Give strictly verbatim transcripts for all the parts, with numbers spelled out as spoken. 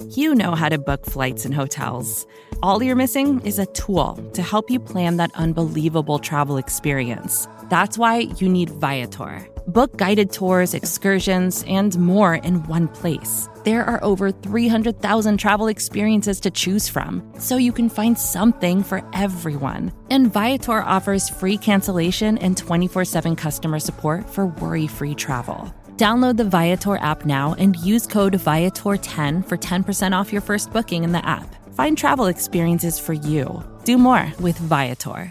You know how to book flights and hotels. All you're missing is a tool to help you plan that unbelievable travel experience. That's why you need Viator. Book guided tours, excursions, and more in one place. There are over three hundred thousand travel experiences to choose from, so you can find something for everyone. And Viator offers free cancellation and twenty-four seven customer support for worry-free travel. Download the Viator app now and use code Viator ten for ten percent off your first booking in the app. Find travel experiences for you. Do more with Viator.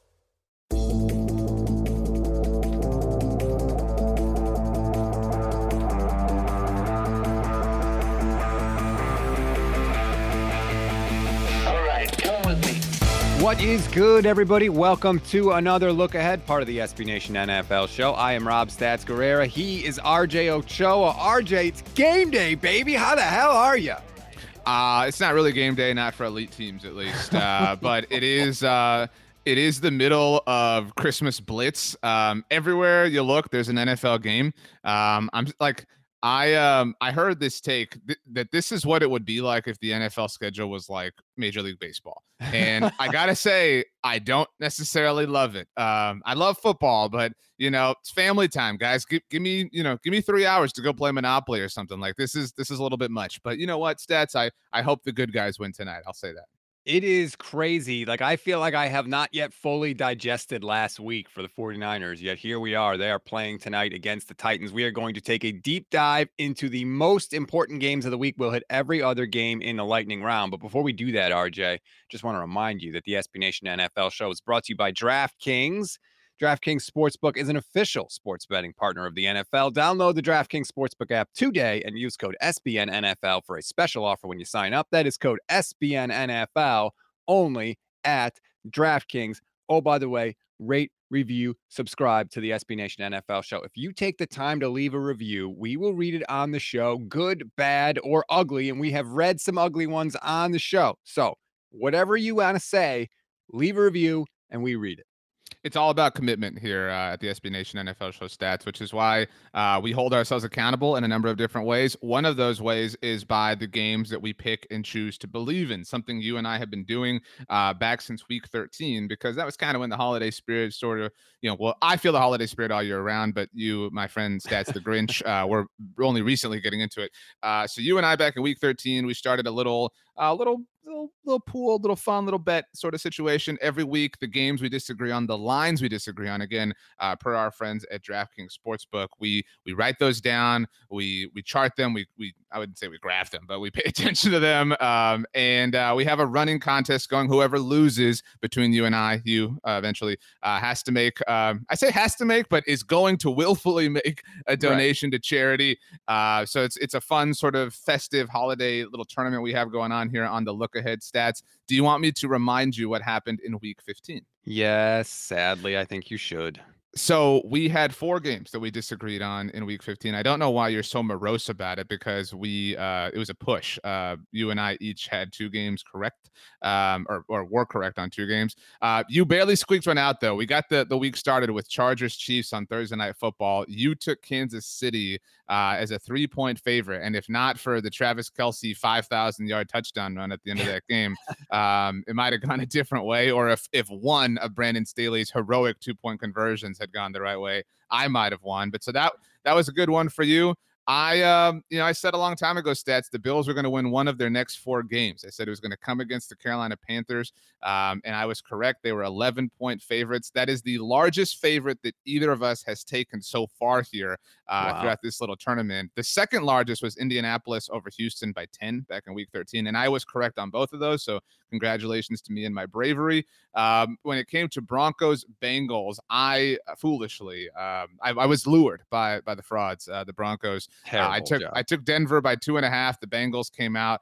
What is good, everybody? Welcome to another look ahead, part of the S B Nation N F L show. I am Rob Stats Guerrera. He is R J Ochoa. R J, it's game day, baby. How the hell are you? Uh, it's not really game day, not for elite teams at least, uh, but it is. Uh, it is the middle of Christmas blitz. Um, everywhere you look, there's an N F L game. Um, I'm like. I um I heard this take th- that this is what it would be like if the N F L schedule was like Major League Baseball. And I gotta say, I don't necessarily love it. Um, I love football, but you know, it's family time, guys. Give, give me, you know, give me three hours to go play Monopoly or something. Like this is this is a little bit much. But you know what, Stats? I I hope the good guys win tonight. I'll say that. It is crazy. Like, I feel like I have not yet fully digested last week for the 49ers, yet here we are. They are playing tonight against the Titans. We are going to take a deep dive into the most important games of the week. We'll hit every other game in the lightning round. But before we do that, R J, just want to remind you that the S B Nation N F L show is brought to you by DraftKings. DraftKings Sportsbook is an official sports betting partner of the N F L. Download the DraftKings Sportsbook app today and use code S B N N F L for a special offer when you sign up. That is code S B N N F L only at DraftKings. Oh, by the way, rate, review, subscribe to the S B Nation N F L show. If you take the time to leave a review, we will read it on the show, good, bad, or ugly, and we have read some ugly ones on the show. So whatever you want to say, leave a review and we read it. It's all about commitment here uh, at the S B Nation N F L Show Stats, which is why uh, we hold ourselves accountable in a number of different ways. One of those ways is by the games that we pick and choose to believe in, something you and I have been doing uh, back since week thirteen, because that was kind of when the holiday spirit sort of, you know, well, I feel the holiday spirit all year round, but you, my friend Stats the Grinch, uh, we're only recently getting into it. Uh, so you and I back in week thirteen, we started a little, a uh, little, Little, little pool, little fun, little bet sort of situation every week. The games we disagree on, the lines we disagree on. Again, uh, per our friends at DraftKings Sportsbook, we we write those down, we we chart them, we we I wouldn't say we graph them, but we pay attention to them. Um, and uh, we have a running contest going. Whoever loses between you and I, you uh, eventually uh, has to make. Um, I say has to make, but is going to willfully make a donation right to charity. Uh, so it's it's a fun sort of festive holiday little tournament we have going on here on the Look Ahead Stats. Do you want me to remind you what happened in week fifteen? Yes, sadly, I think you should. So we had four games that we disagreed on in week fifteen. I don't know why you're so morose about it, because we uh, it was a push. Uh, you and I each had two games correct, um, or, or were correct on two games. Uh, you barely squeaked one out, though. We got the, the week started with Chargers Chiefs on Thursday Night Football. You took Kansas City uh, as a three-point favorite, and if not for the Travis Kelce five thousand yard touchdown run at the end of that game, um, it might have gone a different way. Or if if one of Brandon Staley's heroic two-point conversions had gone the right way, I might have won. But so that that was a good one for you. I, um, you know, I said a long time ago, Stats, the Bills were going to win one of their next four games. I said it was going to come against the Carolina Panthers, um, and I was correct. They were eleven-point favorites. That is the largest favorite that either of us has taken so far here uh, wow. throughout this little tournament. The second largest was Indianapolis over Houston by ten back in week thirteen, and I was correct on both of those, so congratulations to me and my bravery. Um, when it came to Broncos Bengals, I uh, foolishly, um, I, I was lured by by the frauds, uh, the Broncos. Uh, I took job. I took Denver by two and a half. The Bengals came out.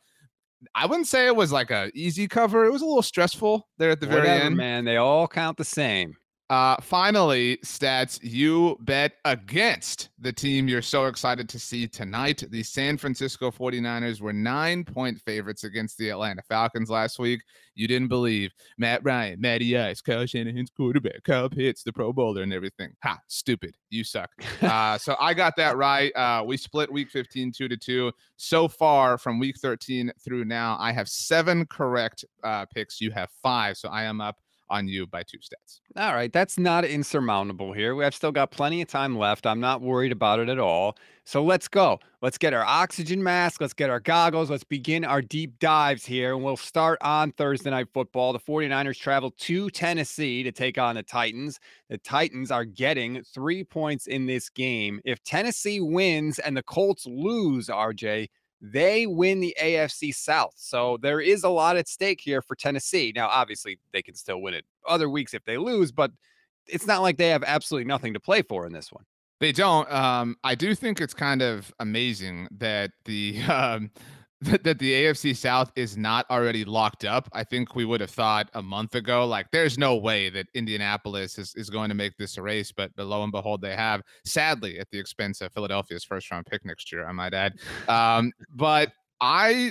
I wouldn't say it was like a easy cover. It was a little stressful there at the Whatever, very end. Man, they all count the same. Uh, finally, Stats, you bet against the team you're so excited to see tonight. The San Francisco forty-niners were nine-point favorites against the Atlanta Falcons last week. You didn't believe Matt Ryan, Matty Ice, Kyle Shanahan's quarterback, Kyle Pitts, the Pro Bowler, and everything. Ha, stupid. You suck. Uh, so I got that right. Uh, we split week fifteen two to two. So far from week thirteen through now, I have seven correct uh, picks. You have five. So I am up on you by two stats. All right, that's not insurmountable here. We have still got plenty of time left. I'm not worried about it at all. So let's go. Let's get our oxygen mask. Let's get our goggles. Let's begin our deep dives here. And we'll start on Thursday Night Football. The forty-niners travel to Tennessee to take on the Titans. The Titans are getting three points in this game. If Tennessee wins and the Colts lose, R J, they win the A F C South. So there is a lot at stake here for Tennessee. Now, obviously, they can still win it other weeks if they lose, but it's not like they have absolutely nothing to play for in this one. They don't. Um, I do think it's kind of amazing that the um, that, that the A F C South is not already locked up. I think we would have thought a month ago, like, there's no way that Indianapolis is, is going to make this a race, but, but lo and behold, they have, sadly, at the expense of Philadelphia's first round pick next year, I might add. Um, but I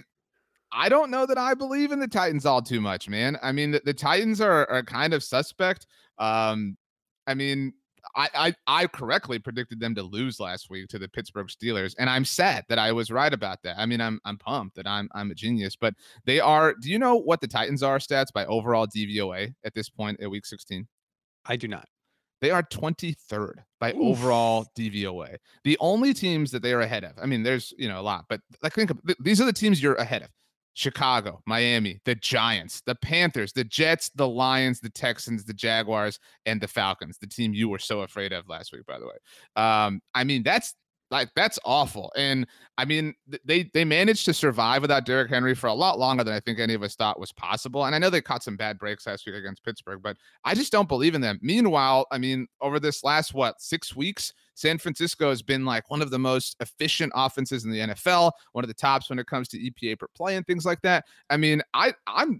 I don't know that I believe in the Titans all too much, man. I mean, the, the Titans are, are kind of suspect. Um, I mean, I, I I correctly predicted them to lose last week to the Pittsburgh Steelers, and I'm sad that I was right about that. I mean, I'm I'm pumped that I'm I'm a genius, but they are. Do you know what the Titans are stats by overall D V O A at this point at week sixteen? I do not. They are twenty-third by Oof. overall D V O A. The only teams that they are ahead of. I mean, there's you know a lot, but I think these are the teams you're ahead of. Chicago, Miami, the Giants, the Panthers, the Jets, the Lions, the Texans, the Jaguars, and the Falcons, the team you were so afraid of last week, by the way. Um, I mean, that's like that's awful. And I mean, they they managed to survive without Derrick Henry for a lot longer than I think any of us thought was possible. And I know they caught some bad breaks last week against Pittsburgh, but I just don't believe in them. Meanwhile, I mean, over this last, what, six weeks, San Francisco has been like one of the most efficient offenses in the N F L, one of the tops when it comes to E P A per play and things like that. I mean, I I'm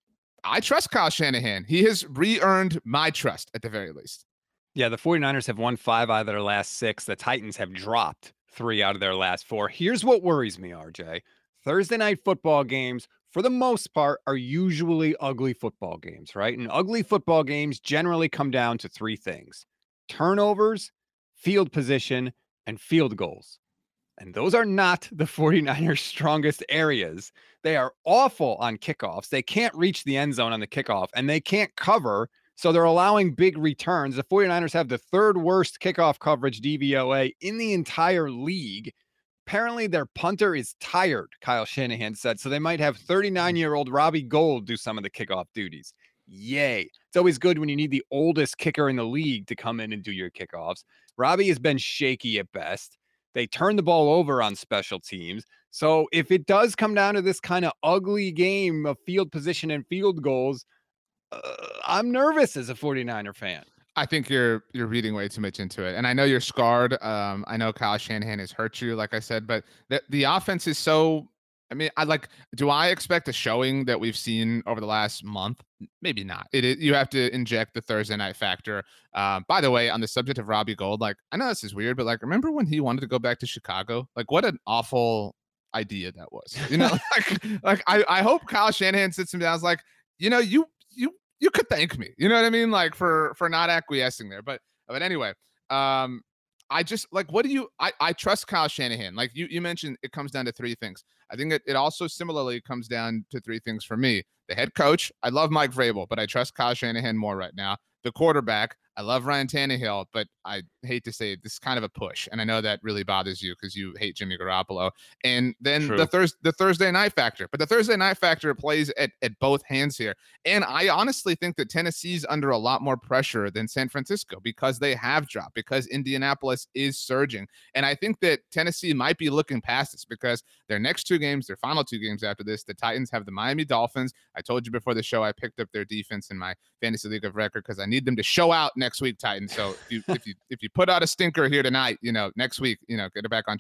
I trust Kyle Shanahan. He has re-earned my trust at the very least. Yeah, the forty-niners have won five out of their last six. The Titans have dropped three out of their last four. Here's what worries me, R J. Thursday night football games, for the most part, are usually ugly football games, right? And ugly football games generally come down to three things: turnovers, field position, and field goals. And those are not the forty-niners' strongest areas. They are awful on kickoffs. They can't reach the end zone on the kickoff, and they can't cover. So they're allowing big returns. The forty-niners have the third worst kickoff coverage D V O A in the entire league. Apparently their punter is tired, Kyle Shanahan said. So they might have thirty-nine-year-old Robbie Gould do some of the kickoff duties. Yay. It's always good when you need the oldest kicker in the league to come in and do your kickoffs. Robbie has been shaky at best. They turn the ball over on special teams. So if it does come down to this kind of ugly game of field position and field goals, uh, I'm nervous as a forty-niner fan. I think you're you're reading way too much into it. And I know you're scarred. Um, I know Kyle Shanahan has hurt you, like I said, but the, the offense is so, I mean, I like, do I expect a showing that we've seen over the last month? Maybe not. It, it you have to inject the Thursday night factor. Um, by the way, on the subject of Robbie Gould, like, I know this is weird, but like, remember when he wanted to go back to Chicago? Like, what an awful idea that was. You know, like, like I, I hope Kyle Shanahan sits him down. I was like, you know, you you you could thank me. You know what I mean? Like for for not acquiescing there. But but anyway, um, I just like, what do you? I I trust Kyle Shanahan. Like you you mentioned, it comes down to three things. I think it, it also similarly comes down to three things for me. The head coach, I love Mike Vrabel, but I trust Kyle Shanahan more right now. The quarterback, I love Ryan Tannehill, but I hate to say it, this is kind of a push. And I know that really bothers you because you hate Jimmy Garoppolo. And then True. the Thurs the Thursday night factor. But the Thursday night factor plays at, at both hands here. And I honestly think that Tennessee's under a lot more pressure than San Francisco because they have dropped, because Indianapolis is surging. And I think that Tennessee might be looking past this because their next two games, their final two games after this, the Titans have the Miami Dolphins. I told you before the show I picked up their defense in my fantasy league of record because I need them to show out next week, Titans. So if you if you if you put out a stinker here tonight, you know, next week, you know, get it back on track.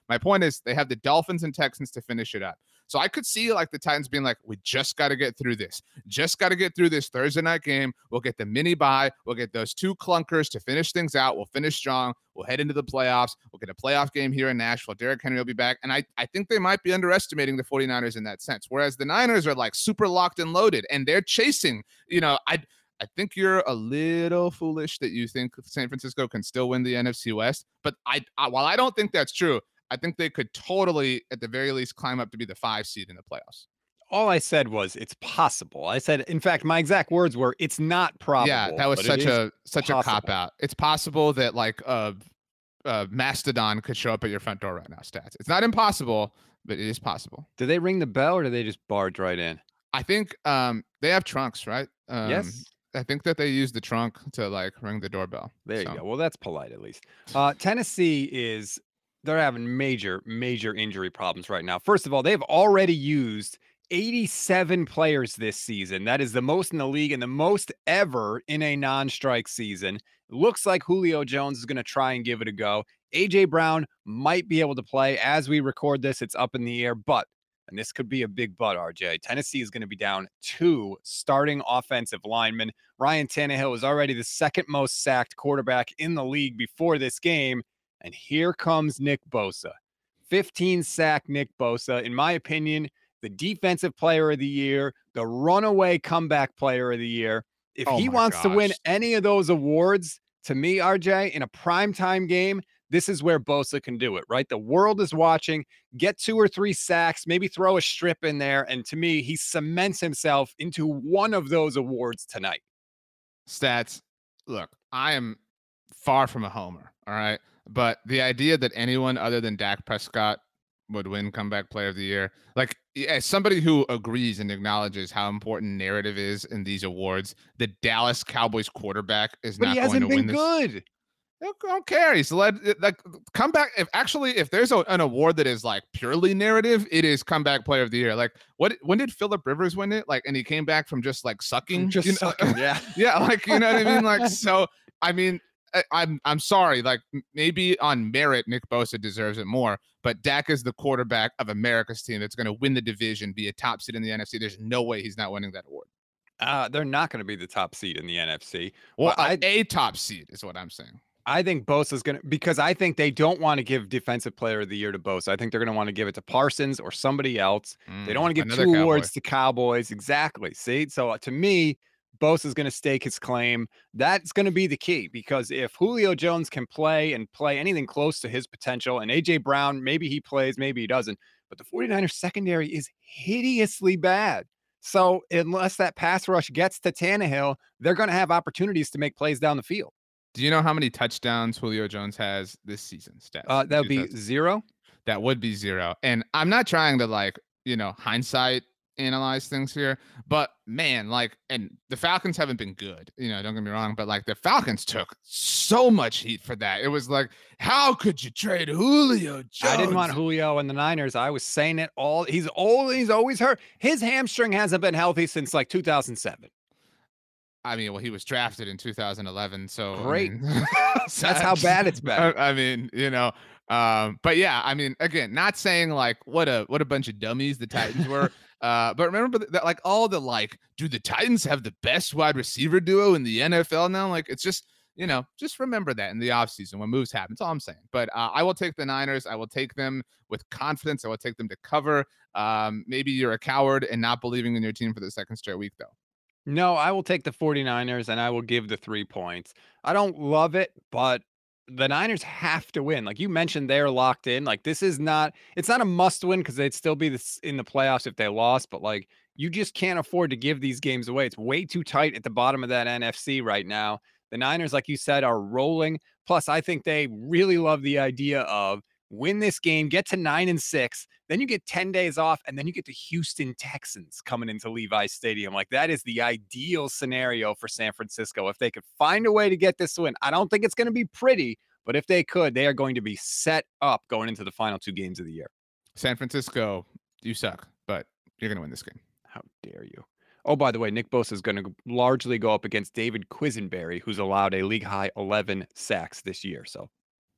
My point is they have the Dolphins and Texans to finish it up. So I could see like the Titans being like, we just got to get through this. Just got to get through this Thursday night game. We'll get the mini bye. We'll get those two clunkers to finish things out. We'll finish strong. We'll head into the playoffs. We'll get a playoff game here in Nashville. Derrick Henry will be back. And I, I think they might be underestimating the 49ers in that sense. Whereas the Niners are like super locked and loaded and they're chasing, you know, I I think you're a little foolish that you think San Francisco can still win the N F C West. But I, I while I don't think that's true, I think they could totally, at the very least, climb up to be the five seed in the playoffs. All I said was it's possible. I said, in fact, my exact words were, it's not probable. Yeah, that was such a such possible. a cop out. It's possible that like a, a mastodon could show up at your front door right now. Stats. It's not impossible, but it is possible. Do they ring the bell or do they just barge right in? I think um, they have trunks, right? Um, yes. I think that they use the trunk to like ring the doorbell. There so. you go. Well, that's polite at least. Uh, Tennessee is, they're having major, major injury problems right now. First of all, they've already used eighty-seven players this season. That is the most in the league and the most ever in a non-strike season. It looks like Julio Jones is going to try and give it a go. A J Brown might be able to play. As we record this, it's up in the air, but and this could be a big but, R J. Tennessee is going to be down two starting offensive linemen. Ryan Tannehill is already the second most sacked quarterback in the league before this game. And here comes Nick Bosa. fifteen sack Nick Bosa. In my opinion, the defensive player of the year, the runaway comeback player of the year. If oh he wants gosh. to win any of those awards, to me, R J, in a primetime game, this is where Bosa can do it, right? The world is watching, get two or three sacks, maybe throw a strip in there. And to me, he cements himself into one of those awards tonight. Stats. Look, I am far from a homer, all right? But the idea that anyone other than Dak Prescott would win comeback player of the year, like as somebody who agrees and acknowledges how important narrative is in these awards, the Dallas Cowboys quarterback is but not he going hasn't to been win this. Good. I don't care. He's led like comeback. If actually, if there's a, an award that is like purely narrative, it is comeback player of the year. Like what? When did Phillip Rivers win it? Like, and he came back from just like sucking, just you know? sucking. Yeah, yeah. Like you know what I mean? Like so. I mean, I, I'm I'm sorry. Like maybe on merit, Nick Bosa deserves it more. But Dak is the quarterback of America's team that's going to win the division, be a top seed in the N F C. There's no way he's not winning that award. Uh, they're not going to be the top seed in the N F C. Well, I, a top seed is what I'm saying. I think Bosa's going to, because I think they don't want to give defensive player of the year to Bosa. I think they're going to want to give it to Parsons or somebody else. Mm, they don't want to give two Cowboy. awards to Cowboys. Exactly. See, so to me, Bosa's going to stake his claim. That's going to be the key, because if Julio Jones can play and play anything close to his potential, and A J Brown, maybe he plays, maybe he doesn't, but the 49ers secondary is hideously bad. So unless that pass rush gets to Tannehill, they're going to have opportunities to make plays down the field. Do you know how many touchdowns Julio Jones has this season? Stats? Uh, that would be zero. That would be zero. And I'm not trying to like, you know, hindsight analyze things here, but man, like, and the Falcons haven't been good, you know, don't get me wrong, but like the Falcons took so much heat for that. It was like, how could you trade Julio Jones? I didn't want Julio and the Niners. I was saying it all. He's old. He's always hurt. His hamstring hasn't been healthy since like two thousand seven. I mean, well, he was drafted in two thousand eleven, so great. I mean, that's how bad it's been. I, I mean, you know, um, but yeah, I mean, again, not saying like what a what a bunch of dummies the Titans were, uh, but remember that like all the like, do the Titans have the best wide receiver duo in the N F L now? Like, it's just, you know, just remember that in the offseason when moves happen. That's all I'm saying. But uh, I will take the Niners. I will take them with confidence. I will take them to cover. Um, maybe you're a coward and not believing in your team for the second straight week, though. No, I will take the 49ers and I will give the three points. I don't love it, but the Niners have to win. Like you mentioned, they're locked in. Like this is not, it's not a must win because they'd still be this in the playoffs if they lost, but like you just can't afford to give these games away. It's way too tight at the bottom of that N F C right now. The Niners, like you said, are rolling. Plus, I think they really love the idea of win this game, get to nine and six, then you get ten days off, and then you get the Houston Texans coming into Levi's Stadium. Like that is the ideal scenario for San Francisco. If they could find a way to get this win, I don't think it's going to be pretty, but if they could, they are going to be set up going into the final two games of the year. San Francisco, you suck, but you're going to win this game. How dare you? Oh, by the way, Nick Bosa is going to largely go up against David Quisenberry, who's allowed a league high eleven sacks this year. So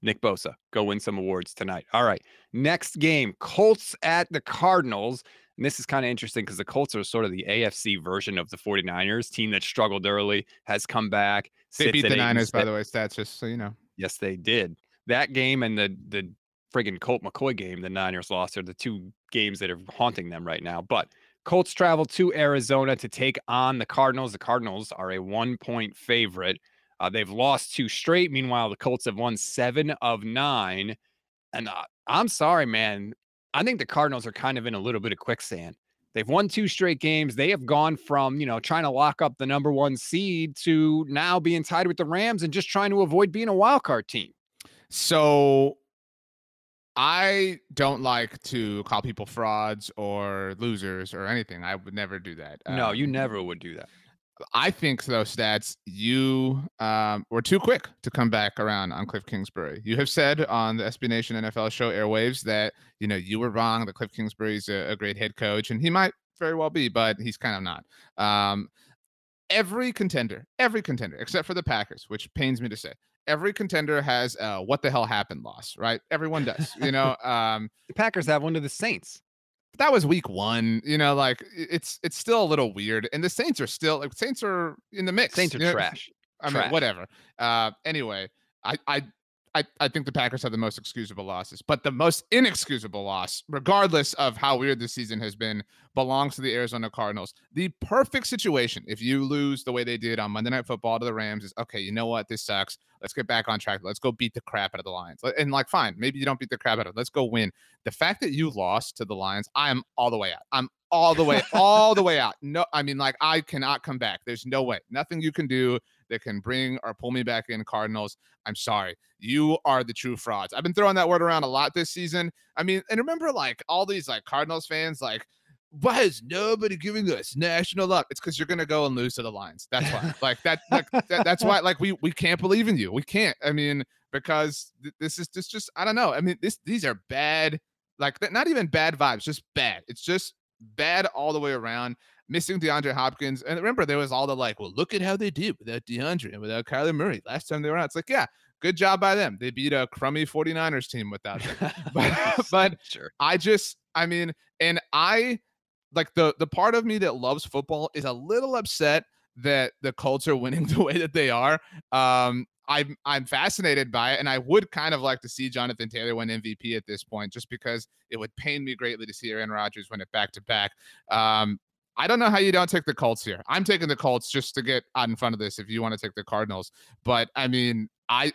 Nick Bosa, go win some awards tonight. All right. Next game, Colts at the Cardinals. And this is kind of interesting because the Colts are sort of the A F C version of the 49ers, team that struggled early, has come back. They beat the Niners, six. by the way, stats, just so you know. Yes, they did. That game and the the friggin' Colt McCoy game the Niners lost are the two games that are haunting them right now. But Colts travel to Arizona to take on the Cardinals. The Cardinals are a one-point favorite. Uh, they've lost two straight. Meanwhile, the Colts have won seven of nine. And uh, I'm sorry, man. I think the Cardinals are kind of in a little bit of quicksand. They've won two straight games. They have gone from, you know, trying to lock up the number one seed to now being tied with the Rams and just trying to avoid being a wild card team. So I don't like to call people frauds or losers or anything. I would never do that. No, um, you never would do that. I think, though, Stats, you um, were too quick to come back around on Cliff Kingsbury. You have said on the S B Nation N F L show Airwaves that, you know, you were wrong, that Cliff Kingsbury's a, a great head coach, and he might very well be, but he's kind of not. Um, every contender, every contender, except for the Packers, which pains me to say, every contender has a what the hell happened loss, right? Everyone does, you know. Um, the Packers have one to the Saints. That was week one, you know, like it's it's still a little weird. And the Saints are still like Saints are in the mix. Saints are you know? trash. I trash. mean, whatever. Uh, anyway, I, I I I think the Packers have the most excusable losses, but the most inexcusable loss, regardless of how weird this season has been, belongs to the Arizona Cardinals. The perfect situation, if you lose the way they did on Monday Night Football to the Rams, is okay, you know what? This sucks. Let's get back on track. Let's go beat the crap out of the Lions. And like, fine, maybe you don't beat the crap out of it. Let's go win. The fact that you lost to the Lions, I am all the way out. I'm all the way, all the way out. No, I mean, like, I cannot come back. There's no way. Nothing you can do that can bring or pull me back in, Cardinals. I'm sorry. You are the true frauds. I've been throwing that word around a lot this season. I mean, and remember, like, all these, like, Cardinals fans, like, why is nobody giving us national love? It's because you're gonna go and lose to the Lions. That's why. Like that, like that, that's why. Like we we can't believe in you. We can't. I mean, because th- this is this just I don't know. I mean, this these are bad. Like not even bad vibes, just bad. It's just bad all the way around. Missing DeAndre Hopkins, and remember there was all the like, well, look at how they did without DeAndre and without Kyler Murray last time they were out. It's like, yeah, good job by them. They beat a crummy 49ers team without them. but but sure. I just, I mean, and I. Like the the part of me that loves football is a little upset that the Colts are winning the way that they are. Um, I'm I'm fascinated by it, and I would kind of like to see Jonathan Taylor win M V P at this point, just because it would pain me greatly to see Aaron Rodgers win it back to back. Um, I don't know how you don't take the Colts here. I'm taking the Colts just to get out in front of this. If you want to take the Cardinals, but I mean, I.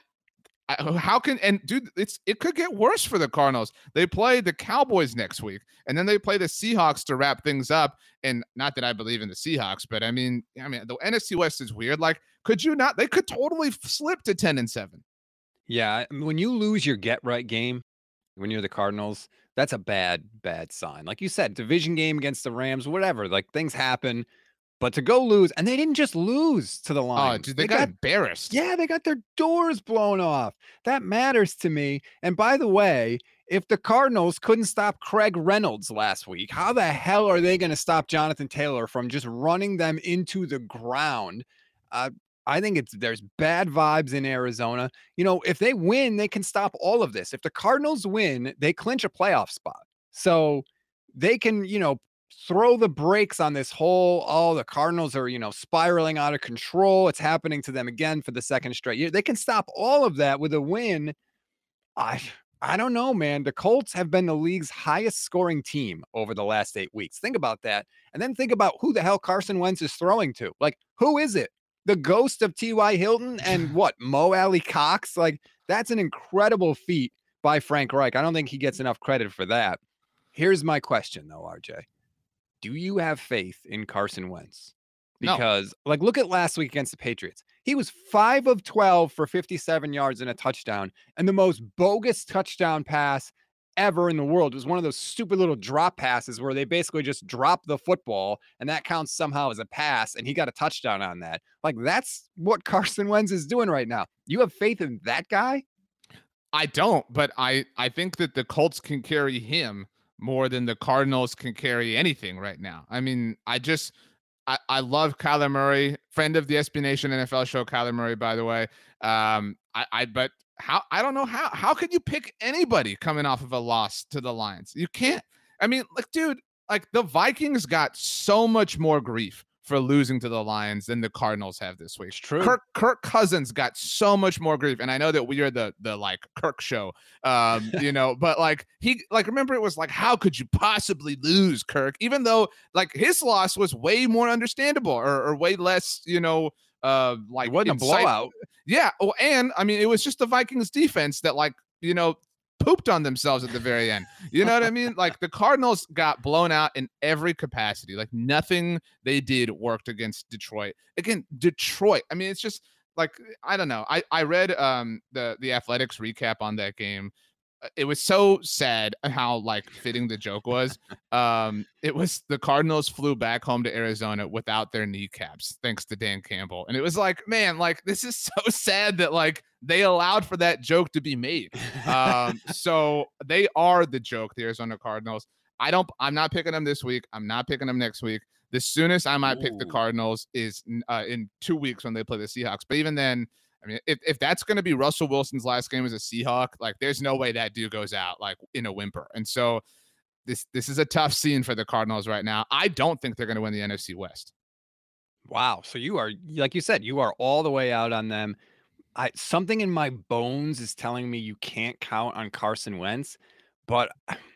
How can and dude, it's it could get worse for the Cardinals. They play the Cowboys next week, and then they play the Seahawks to wrap things up. And not that I believe in the Seahawks, but I mean, I mean, the N F C West is weird. Like, could you not? They could totally slip to ten and seven. Yeah, when you lose your get right game, when you're the Cardinals, that's a bad, bad sign. Like you said, division game against the Rams, whatever. Like things happen. But to go lose, and they didn't just lose to the Lions. Oh, dude, they, they got, got embarrassed. Yeah, they got their doors blown off. That matters to me. And by the way, if the Cardinals couldn't stop Craig Reynolds last week, how the hell are they going to stop Jonathan Taylor from just running them into the ground? Uh, I think it's there's bad vibes in Arizona. You know, if they win, they can stop all of this. If the Cardinals win, they clinch a playoff spot. So they can, you know, throw the brakes on this whole, oh, the Cardinals are, you know, spiraling out of control. It's happening to them again for the second straight year. They can stop all of that with a win. I I don't know, man. The Colts have been the league's highest scoring team over the last eight weeks. Think about that. And then think about who the hell Carson Wentz is throwing to. Like, who is it? The ghost of T Y Hilton and what? Mo Alley Cox? Like, that's an incredible feat by Frank Reich. I don't think he gets enough credit for that. Here's my question, though, R J. Do you have faith in Carson Wentz? Because, no. like, look at last week against the Patriots. He was five of twelve for fifty-seven yards and a touchdown, and the most bogus touchdown pass ever in the world. It was one of those stupid little drop passes where they basically just drop the football, and that counts somehow as a pass, and he got a touchdown on that. Like, that's what Carson Wentz is doing right now. You have faith in that guy? I don't, but I, I think that the Colts can carry him more than the Cardinals can carry anything right now. I mean, I just, I, I love Kyler Murray, friend of the S B Nation N F L show, Kyler Murray, by the way. Um, I, I, but how I don't know how how could you pick anybody coming off of a loss to the Lions? You can't. I mean, like, dude, like the Vikings got so much more grief for losing to the Lions than the Cardinals have this week. It's true. Kirk Kirk Cousins got so much more grief, and I know that we are the the like Kirk show, um, you know, but like he like remember it was like, how could you possibly lose, Kirk? Even though like his loss was way more understandable or, or way less, you know, uh, like it wasn't insight- a blowout. Yeah, well, and I mean, it was just the Vikings defense that like you know pooped on themselves at the very end. You know what I mean? Like the Cardinals got blown out in every capacity. Like nothing they did worked against Detroit. Again, Detroit. I mean, it's just like I don't know. I I read um the the Athletics recap on that game. It was so sad how like fitting the joke was. Um, it was the Cardinals flew back home to Arizona without their kneecaps, thanks to Dan Campbell. And it was like, man, like this is so sad that like they allowed for that joke to be made. Um, so they are the joke, the Arizona Cardinals. I don't, I'm not picking them this week. I'm not picking them next week. The soonest I might Ooh. pick the Cardinals is uh, in two weeks when they play the Seahawks. But even then, I mean, if, if that's going to be Russell Wilson's last game as a Seahawk, like there's no way that dude goes out like in a whimper. And so this this is a tough scene for the Cardinals right now. I don't think they're going to win the N F C West. Wow. So you are, like you said, you are all the way out on them. I something in my bones is telling me you can't count on Carson Wentz, but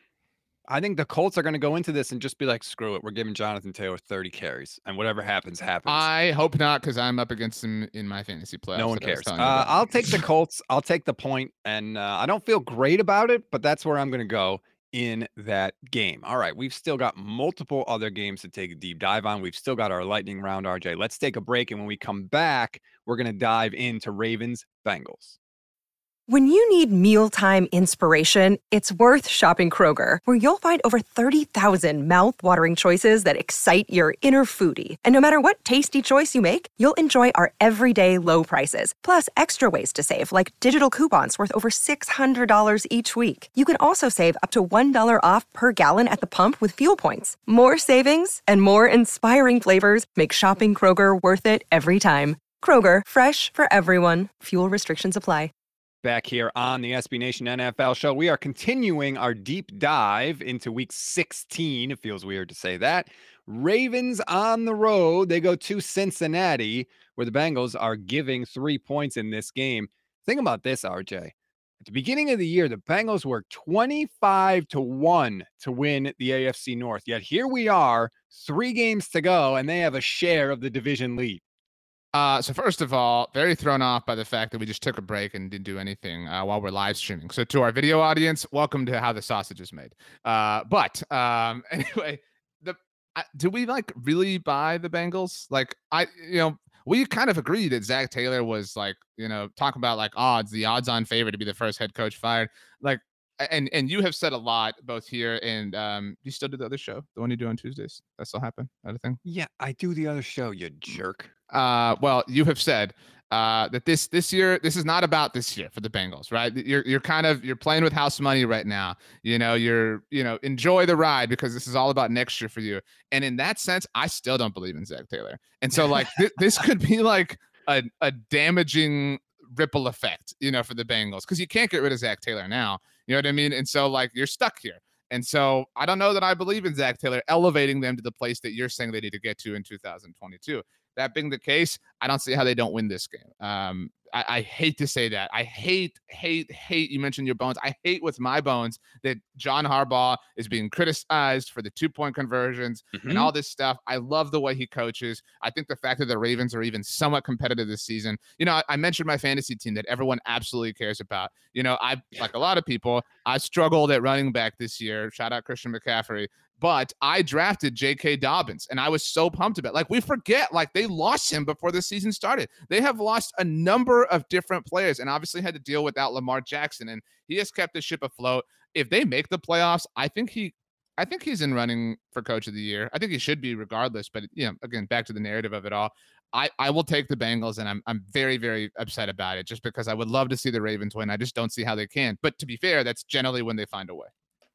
I think the Colts are going to go into this and just be like, screw it. We're giving Jonathan Taylor thirty carries, and whatever happens, happens. I hope not, because I'm up against him in my fantasy playoffs. No one cares. Uh, I'll take the Colts. I'll take the point, and uh, I don't feel great about it, but that's where I'm going to go in that game. All right, we've still got multiple other games to take a deep dive on. We've still got our lightning round, R J. Let's take a break, and when we come back, we're going to dive into Ravens Bengals. When you need mealtime inspiration, it's worth shopping Kroger, where you'll find over thirty thousand mouth-watering choices that excite your inner foodie. And no matter what tasty choice you make, you'll enjoy our everyday low prices, plus extra ways to save, like digital coupons worth over six hundred dollars each week. You can also save up to one dollar off per gallon at the pump with fuel points. More savings and more inspiring flavors make shopping Kroger worth it every time. Kroger, fresh for everyone. Fuel restrictions apply. Back here on the S B Nation N F L show, we are continuing our deep dive into week sixteen. It feels weird to say that. Ravens on the road. They go to Cincinnati, where the Bengals are giving three points in this game. Think about this, R J. At the beginning of the year, the Bengals were twenty-five to one to win the A F C North. Yet here we are, three games to go, and they have a share of the division lead. Uh, so first of all, very thrown off by the fact that we just took a break and didn't do anything uh, while we're live streaming. So to our video audience, welcome to how the sausage is made. Uh, but um, anyway, the uh, do we like really buy the Bengals? Like I, you know, we kind of agreed that Zach Taylor was like, you know, talking about like odds, the odds-on favorite to be the first head coach fired. Like, and and you have said a lot both here and um, you still do the other show, the one you do on Tuesdays. That still happen? That a thing? Yeah, I do the other show. You jerk. Uh, well, you have said uh, that this this year, this is not about this year for the Bengals, right? You're you're kind of you're playing with house money right now. You know, you're you know enjoy the ride because this is all about next year for you. And in that sense, I still don't believe in Zach Taylor. And so like th- this could be like a a damaging ripple effect, you know, for the Bengals because you can't get rid of Zach Taylor now. You know what I mean? And so like you're stuck here. And so I don't know that I believe in Zach Taylor elevating them to the place that you're saying they need to get to in two thousand twenty-two. That being the case, I don't see how they don't win this game. Um, I, I hate to say that. I hate, hate, hate. You mentioned your bones. I hate with my bones that John Harbaugh is being criticized for the two-point conversions mm-hmm. and all this stuff. I love the way he coaches. I think the fact that the Ravens are even somewhat competitive this season. You know, I, I mentioned my fantasy team that everyone absolutely cares about. You know, I like a lot of people, I struggled at running back this year. Shout out Christian McCaffrey. But I drafted J K. Dobbins, and I was so pumped about it. Like, we forget, like, they lost him before the season started. They have lost a number of different players and obviously had to deal without Lamar Jackson, and he has kept the ship afloat. If they make the playoffs, I think he I think he's in running for coach of the year. I think he should be regardless, but, you know, again, back to the narrative of it all. I, I will take the Bengals, and I'm I'm very, very upset about it just because I would love to see the Ravens win. I just don't see how they can. But to be fair, that's generally when they find a way.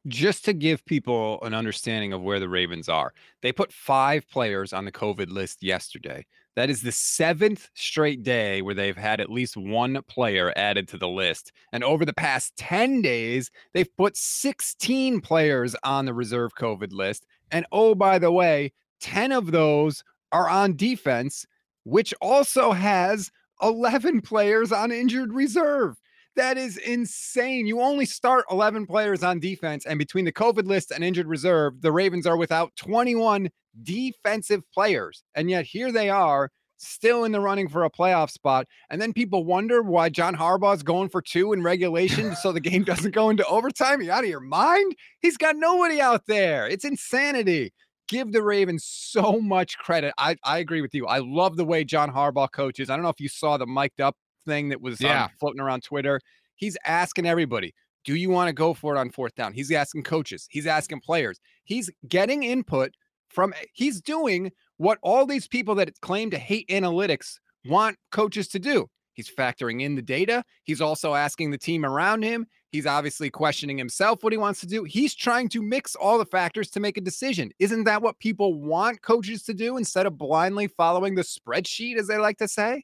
Just to give people an understanding of where the Ravens are, they put five players on the COVID list yesterday. That is the seventh straight day where they've had at least one player added to the list. And over the past ten days, they've put sixteen players on the reserve COVID list. And oh, by the way, ten of those are on defense, which also has eleven players on injured reserve. That is insane. You only start eleven players on defense, and between the COVID list and injured reserve, the Ravens are without twenty-one defensive players. And yet here they are, still in the running for a playoff spot. And then people wonder why John Harbaugh is going for two in regulation so the game doesn't go into overtime. You out of your mind? He's got nobody out there. It's insanity. Give the Ravens so much credit. I, I agree with you. I love the way John Harbaugh coaches. I don't know if you saw the mic'd up thing that was yeah. um, floating around Twitter. He's asking everybody, do you want to go for it on fourth down? He's asking coaches. He's asking players. He's getting input from, he's doing what all these people that claim to hate analytics want coaches to do. He's factoring in the data. He's also asking the team around him. He's obviously questioning himself what he wants to do. He's trying to mix all the factors to make a decision. Isn't that what people want coaches to do instead of blindly following the spreadsheet, as they like to say?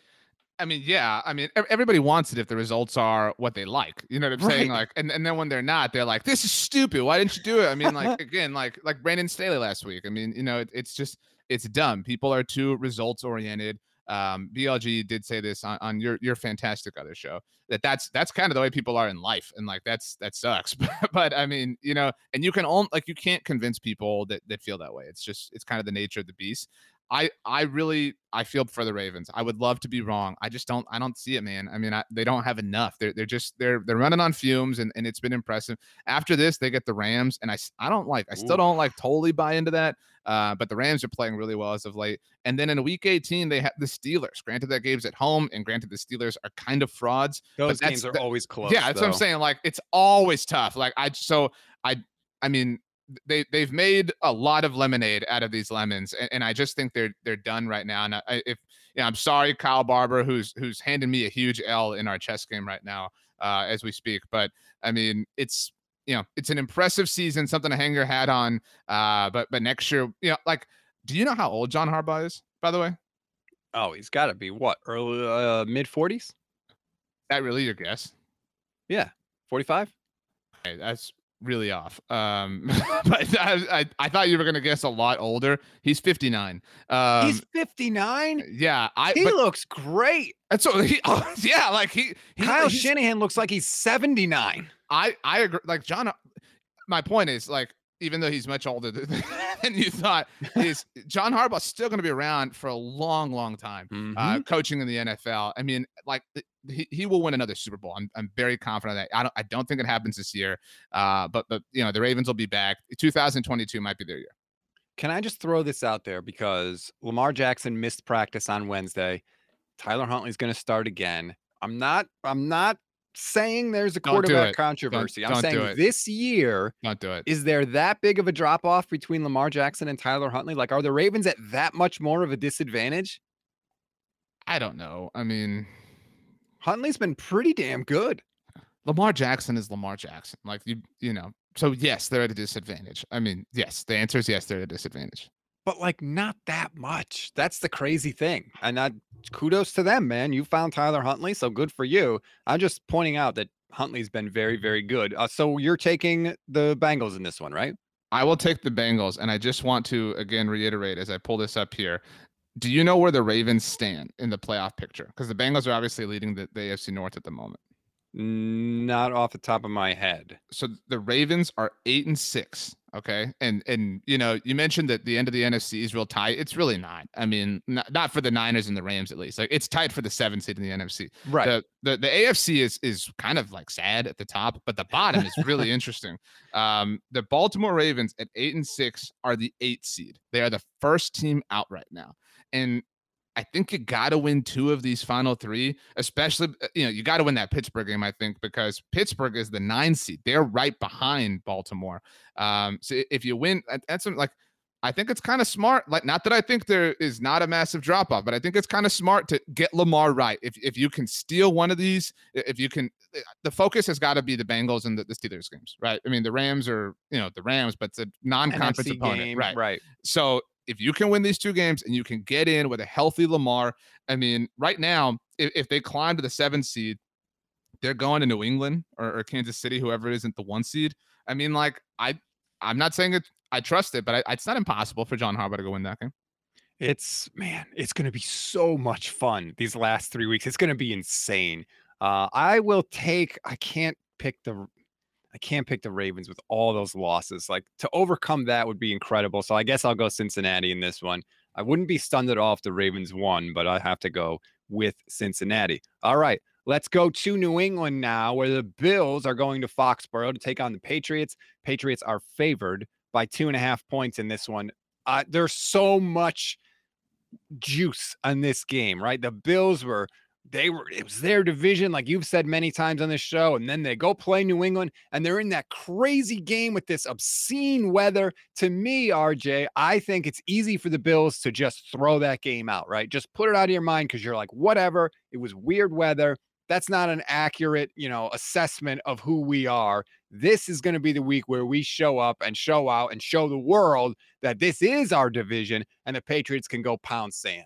I mean, yeah. I mean, everybody wants it if the results are what they like. You know what I'm Right. saying? Like, and, and then when they're not, they're like, "This is stupid. Why didn't you do it?" I mean, like again, like like Brandon Staley last week. I mean, you know, it, it's just it's dumb. People are too results oriented. Um, B L G did say this on, on your your fantastic other show that that's that's kind of the way people are in life, and like that's that sucks. But I mean, you know, and you can own like you can't convince people that that feel that way. It's just it's kind of the nature of the beast. I I really I feel for the Ravens. I would love to be wrong. I just don't I don't see it, man. I mean, I, they don't have enough. They're they're just they're they're running on fumes, and, and it's been impressive. After this, they get the Rams, and I I don't like I still Ooh. don't like totally buy into that. Uh, but the Rams are playing really well as of late. And then in week eighteen, they have the Steelers. Granted, that game's at home, and granted, the Steelers are kind of frauds. Those but games are that, always close. Yeah, that's though. what I'm saying. Like it's always tough. Like I so I I mean. They they've made a lot of lemonade out of these lemons, and, and I just think they're they're done right now. And I, if you know, I'm sorry, Kyle Barber, who's who's handing me a huge L in our chess game right now uh, as we speak. But I mean, it's you know, it's an impressive season, something to hang your hat on. Uh, but but next year, you know, like, do you know how old John Harbaugh is? By the way, oh, he's got to be what early uh, mid forties. That really your guess? Yeah, forty-five. Okay, that's really off. Um, but I, I, I thought you were gonna guess a lot older. He's fifty-nine. Um, He's fifty-nine. Yeah, I. He but, looks great. That's so he. Oh, yeah, like he. he Kyle he's, Shanahan looks like he's seventy-nine. I I agree. Like John. My point is like. Even though he's much older than you thought, is John Harbaugh still going to be around for a long, long time, Mm-hmm. uh, coaching in the N F L. I mean, like he, he will win another Super Bowl. I'm I'm very confident of that. I don't I don't think it happens this year, uh, but but you know the Ravens will be back. two thousand twenty-two might be their year. Can I just throw this out there because Lamar Jackson missed practice on Wednesday. Tyler Huntley's going to start again. I'm not. I'm not. saying there's a Don't do quarterback it. controversy. Don't- I'm don't do saying it. this year, Don't do it. is there that big of a drop off between Lamar Jackson and Tyler Huntley? Like, are the Ravens at that much more of a disadvantage? I don't know. I mean, Huntley's been pretty damn good. Lamar Jackson is Lamar Jackson. Like you, you know. So yes, they're at a disadvantage. I mean, yes, the answer is yes, they're at a disadvantage. But like not that much. That's the crazy thing. And I, kudos to them, man. You found Tyler Huntley, so good for you. I'm just pointing out that Huntley's been very, very good. Uh, so you're taking the Bengals in this one, right? I will take the Bengals, and I just want to again reiterate as I pull this up here. Do you know where the Ravens stand in the playoff picture? Because the Bengals are obviously leading the, the A F C North at the moment. Not off the top of my head. So the Ravens are eight and six. Okay. And, and, you know, you mentioned that the end of the N F C is real tight. It's really not. I mean, not, not for the Niners and the Rams, at least. Like it's tight for the seventh seed in the N F C. Right. The, the, the A F C is, is kind of like sad at the top, but the bottom is really interesting. Um, the Baltimore Ravens at eight and six are the eighth seed. They are the first team out right now. And I think you got to win two of these final three, especially, you know, you got to win that Pittsburgh game, I think, because Pittsburgh is the nine seed. They're right behind Baltimore. Um, so if you win, that's like I think it's kind of smart. Like, not that I think there is not a massive drop off, but I think it's kind of smart to get Lamar right. If if you can steal one of these, if you can, the focus has got to be the Bengals and the, the Steelers games, right? I mean, the Rams are, you know, the Rams, but it's a non-conference N F C opponent, game, right? Right. So if you can win these two games and you can get in with a healthy Lamar, I mean, right now, if, if they climb to the seventh seed, they're going to New England or, or Kansas City, whoever isn't the one seed. I mean, like, I, I'm not saying it, I trust it, but I, it's not impossible for John Harbaugh to go win that game. It's, man, it's going to be so much fun these last three weeks. It's going to be insane. Uh, I will take, I can't pick the, I can't pick the Ravens with all those losses. Like, to overcome that would be incredible. So I guess I'll go Cincinnati in this one. I wouldn't be stunned at all if the Ravens won, but I have to go with Cincinnati. All right, let's go to New England now, where the Bills are going to Foxborough to take on the Patriots. Patriots are favored by two and a half points in this one. Uh, there's so much juice on this game, right? The Bills were, they were, it was their division, like you've said many times on this show, and then they go play New England, and they're in that crazy game with this obscene weather. To me, R J, I think it's easy for the Bills to just throw that game out, right? Just put it out of your mind because you're like, whatever, it was weird weather. That's not an accurate, you know, assessment of who we are. This is going to be the week where we show up and show out and show the world that this is our division and the Patriots can go pound sand.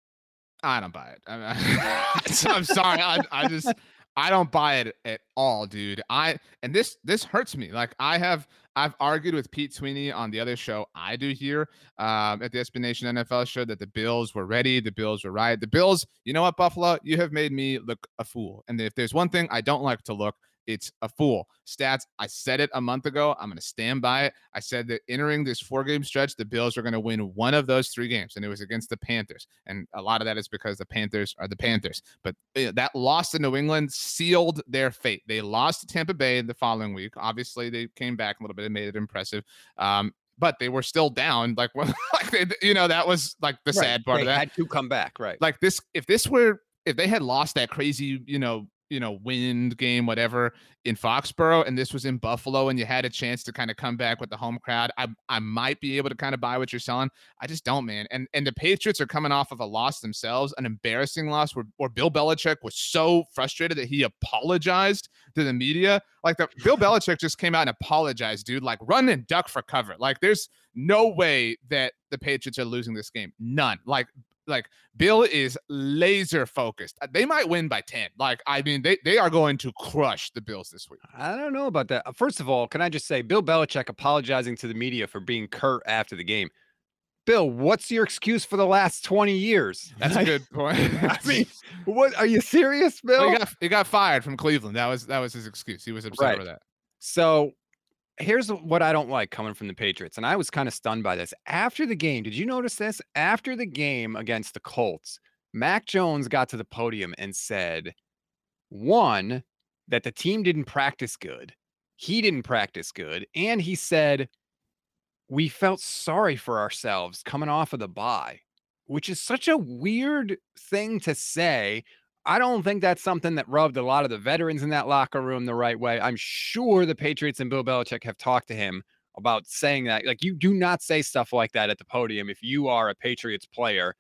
I don't buy it. I mean, I'm sorry. I, I just, I don't buy it at all, dude. I, and this, this hurts me. Like, I have, I've argued with Pete Sweeney on the other show I do here um, at the S B Nation N F L show that the Bills were ready. The Bills were right. The Bills, you know what, Buffalo, you have made me look a fool. And if there's one thing I don't like to look, it's a fool. Stats, I said it a month ago. I'm going to stand by it. I said that entering this four-game stretch, the Bills are going to win one of those three games, and it was against the Panthers. And a lot of that is because the Panthers are the Panthers. But uh, that loss to New England sealed their fate. They lost to Tampa Bay the following week. Obviously, they came back a little bit and made it impressive. Um, but they were still down. Like, well, like they, you know, that was like the right. sad part they of that. Had to come back, right? Like this, if this were, if they had lost that crazy, you know, you know, wind game, whatever, in Foxborough, and this was in Buffalo, and you had a chance to kind of come back with the home crowd, I I might be able to kind of buy what you're selling. I just don't, man. And and the Patriots are coming off of a loss themselves, an embarrassing loss where, where Bill Belichick was so frustrated that he apologized to the media. Like, the Bill Belichick just came out and apologized, dude. Like, run and duck for cover. Like, there's no way that the Patriots are losing this game. None. Like, Like, Bill is laser focused. They might win by ten. Like, I mean, they, they are going to crush the Bills this week. I don't know about that. First of all, can I just say, Bill Belichick apologizing to the media for being curt after the game. Bill, what's your excuse for the last twenty years? That's a good point. I mean, what, are you serious, Bill? Well, he got, he got fired from Cleveland. That was that was his excuse. He was upset Right. over that. So here's what I don't like coming from the Patriots, and I was kind of stunned by this. After the game, did you notice this? After the game against the Colts, Mac Jones got to the podium and said, one, that the team didn't practice good. He didn't practice good. And he said, we felt sorry for ourselves coming off of the bye, which is such a weird thing to say. I don't think that's something that rubbed a lot of the veterans in that locker room the right way. I'm sure the Patriots and Bill Belichick have talked to him about saying that. Like, you do not say stuff like that at the podium if you are a Patriots player.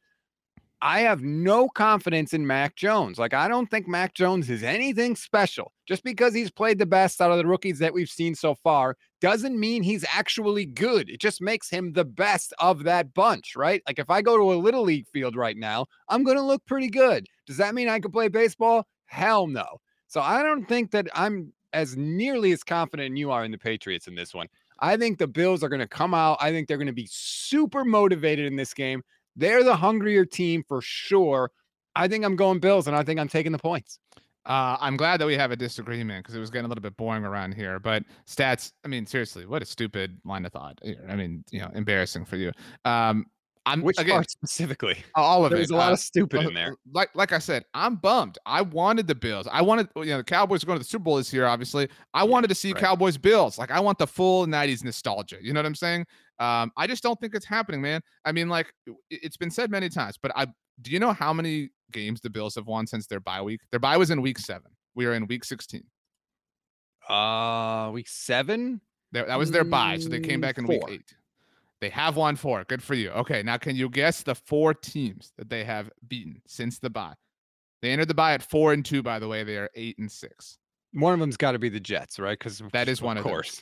I have no confidence in Mac Jones. Like, I don't think Mac Jones is anything special. Just because he's played the best out of the rookies that we've seen so far doesn't mean he's actually good. It just makes him the best of that bunch, right? Like, if I go to a little league field right now, I'm going to look pretty good. Does that mean I can play baseball? Hell no. So I don't think that I'm as nearly as confident you are in the Patriots in this one. I think the Bills are going to come out. I think they're going to be super motivated in this game. They're the hungrier team for sure. I think I'm going Bills, and I think I'm taking the points. Uh, I'm glad that we have a disagreement because it was getting a little bit boring around here. But stats, I mean, seriously, what a stupid line of thought here. I mean, you know, embarrassing for you. Um, I'm Which again, part specifically? all of There's it. a lot uh, of stupid in there. Like, like I said, I'm bummed. I wanted the Bills. I wanted, you know, the Cowboys are going to the Super Bowl this year. Obviously, I wanted to see right. Cowboys Bills. Like, I want the full nineties nostalgia. You know what I'm saying? Um, I just don't think it's happening, man. I mean, like, it's been said many times, but I do you know how many games the Bills have won since their bye week? Their bye was in week seven. We are in week sixteen. Uh, week seven. That, that was their bye, so they came back in Four. week eight. They have won four. Good for you. Okay, now can you guess the four teams that they have beaten since the bye? They entered the bye at four and two, by the way. They are eight and six. One of them's got to be the Jets, right? Because that is one of of course. Those.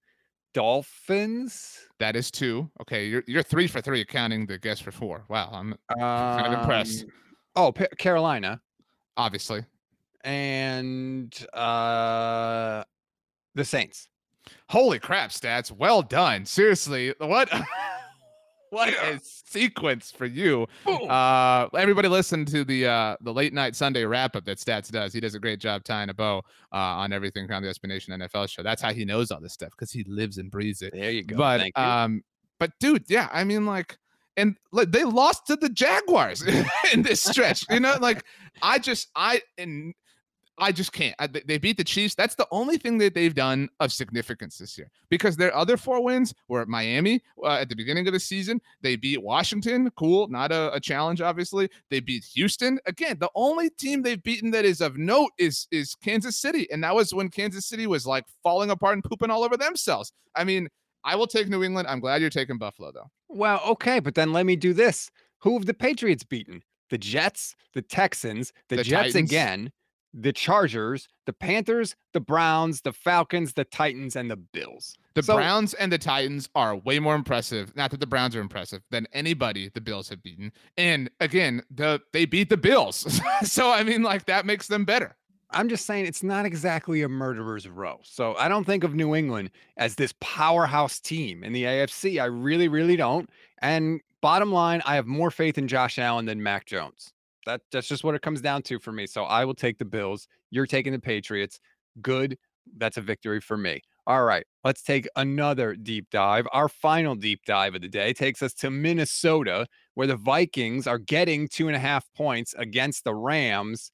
Dolphins. That is two. Okay, you're you're three for three, counting the guess for four. Wow, I'm um, kind of impressed. Oh, P- Carolina, obviously, and uh, the Saints. Holy crap, Stats! Well done. Seriously, what? What a sequence for you. Uh, everybody listen to the uh, the late night Sunday wrap up that Stats does. He does a great job tying a bow uh, on everything on the S B Nation N F L show. That's how he knows all this stuff, because he lives and breathes it. There you go. But Thank you. um, but dude, yeah, I mean, like, and like, they lost to the Jaguars in this stretch. You know, like I just I and. I just can't. I, they beat the Chiefs. That's the only thing that they've done of significance this year, because their other four wins were at Miami uh, at the beginning of the season. They beat Washington. Cool. Not a, a challenge, obviously. They beat Houston. Again, the only team they've beaten that is of note is, is Kansas City. And that was when Kansas City was like falling apart and pooping all over themselves. I mean, I will take New England. I'm glad you're taking Buffalo, though. Well, okay, but then let me do this. Who have the Patriots beaten? The Jets, the Texans, the, the Jets Titans. again, the Chargers, the Panthers, the Browns, the Falcons, the Titans, and the Bills. The so, Browns and the Titans are way more impressive. Not that the Browns are impressive than anybody the Bills have beaten. And again, the they beat the Bills. So, I mean, like, that makes them better. I'm just saying it's not exactly a murderer's row. So I don't think of New England as this powerhouse team in the A F C. I really, really don't. And bottom line, I have more faith in Josh Allen than Mac Jones. That, that's just what it comes down to for me. So I will take the Bills. You're taking the Patriots. Good. That's a victory for me. All right. Let's take another deep dive. Our final deep dive of the day takes us to Minnesota, where the Vikings are getting two and a half points against the Rams.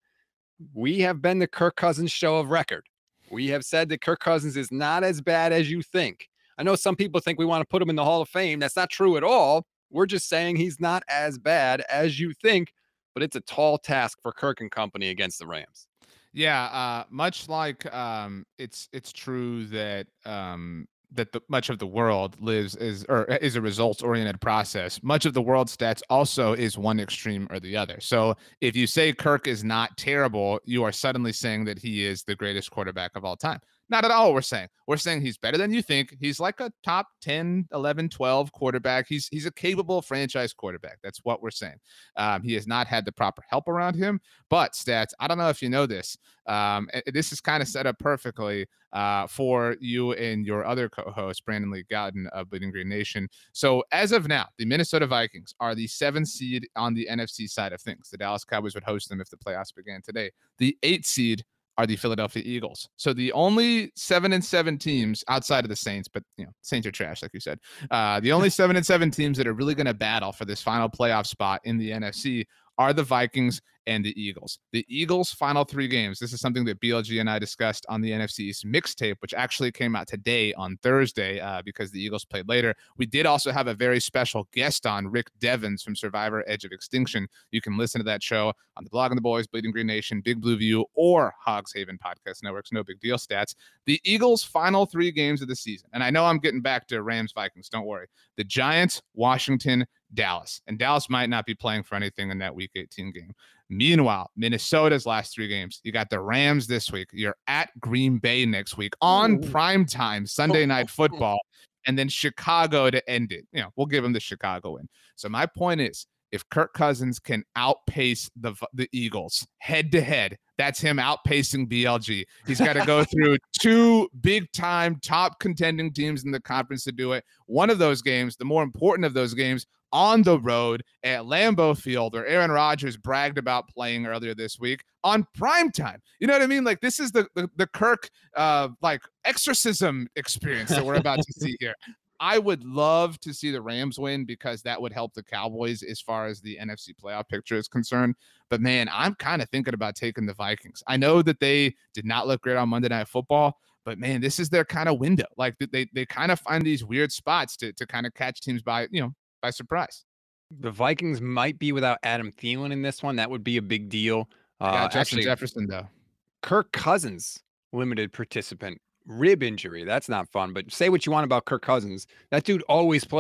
We have been the Kirk Cousins show of record. We have said that Kirk Cousins is not as bad as you think. I know some people think we want to put him in the Hall of Fame. That's not true at all. We're just saying he's not as bad as you think. But it's a tall task for Kirk and company against the Rams. Yeah, uh, much like um, it's it's true that um, that the, much of the world lives is or is a results-oriented process. Much of the world's stats also is one extreme or the other. So if you say Kirk is not terrible, you are suddenly saying that he is the greatest quarterback of all time. Not at all what we're saying. We're saying he's better than you think. He's like a top ten, eleven, twelve quarterback. He's he's a capable franchise quarterback. That's what we're saying. Um, he has not had the proper help around him. But, Stats, I don't know if you know this. Um, this is kind of set up perfectly uh, for you and your other co-host, Brandon Lee Gowton of Bleeding Green Nation. So as of now, the Minnesota Vikings are the seventh seed on the N F C side of things. The Dallas Cowboys would host them if the playoffs began today. The eighth seed are the Philadelphia Eagles. So the only seven and seven teams outside of the Saints, but you know, Saints are trash, like you said. Uh, the only seven and seven teams that are really going to battle for this final playoff spot in the N F C are the Vikings and the Eagles. The Eagles' final three games. This is something that B L G and I discussed on the N F C's mixtape, which actually came out today on Thursday uh, because the Eagles played later. We did also have a very special guest on, Rick Devens from Survivor Edge of Extinction. You can listen to that show on the Blog and the Boys, Bleeding Green Nation, Big Blue View, or Hogs Haven Podcast Networks. No big deal, Stats. The Eagles' final three games of the season. And I know I'm getting back to Rams Vikings. Don't worry. The Giants, Washington, Dallas. And Dallas might not be playing for anything in that week eighteen game. Meanwhile, Minnesota's last three games. You got the Rams this week. You're at Green Bay next week on primetime Sunday Night Football, and then Chicago to end it. You know, we'll give them the Chicago win. So my point is, if Kirk Cousins can outpace the the Eagles head to head, that's him outpacing B L G. He's got to go through two big time top contending teams in the conference to do it. One of those games, the more important of those games, on the road at Lambeau Field, where Aaron Rodgers bragged about playing earlier this week on primetime. You know what I mean? Like, this is the the, the Kirk uh, like exorcism experience that we're about to see here. I would love to see the Rams win because that would help the Cowboys as far as the N F C playoff picture is concerned. But, man, I'm kind of thinking about taking the Vikings. I know that they did not look great on Monday Night Football, but, man, this is their kind of window. Like, they they kind of find these weird spots to to kind of catch teams by, you know, by surprise. The Vikings might be without Adam Thielen in this one. That would be a big deal. Uh, yeah, Justin actually, Jefferson, though. Kirk Cousins, limited participant. Rib injury. That's not fun. But say what you want about Kirk Cousins. That dude always plays.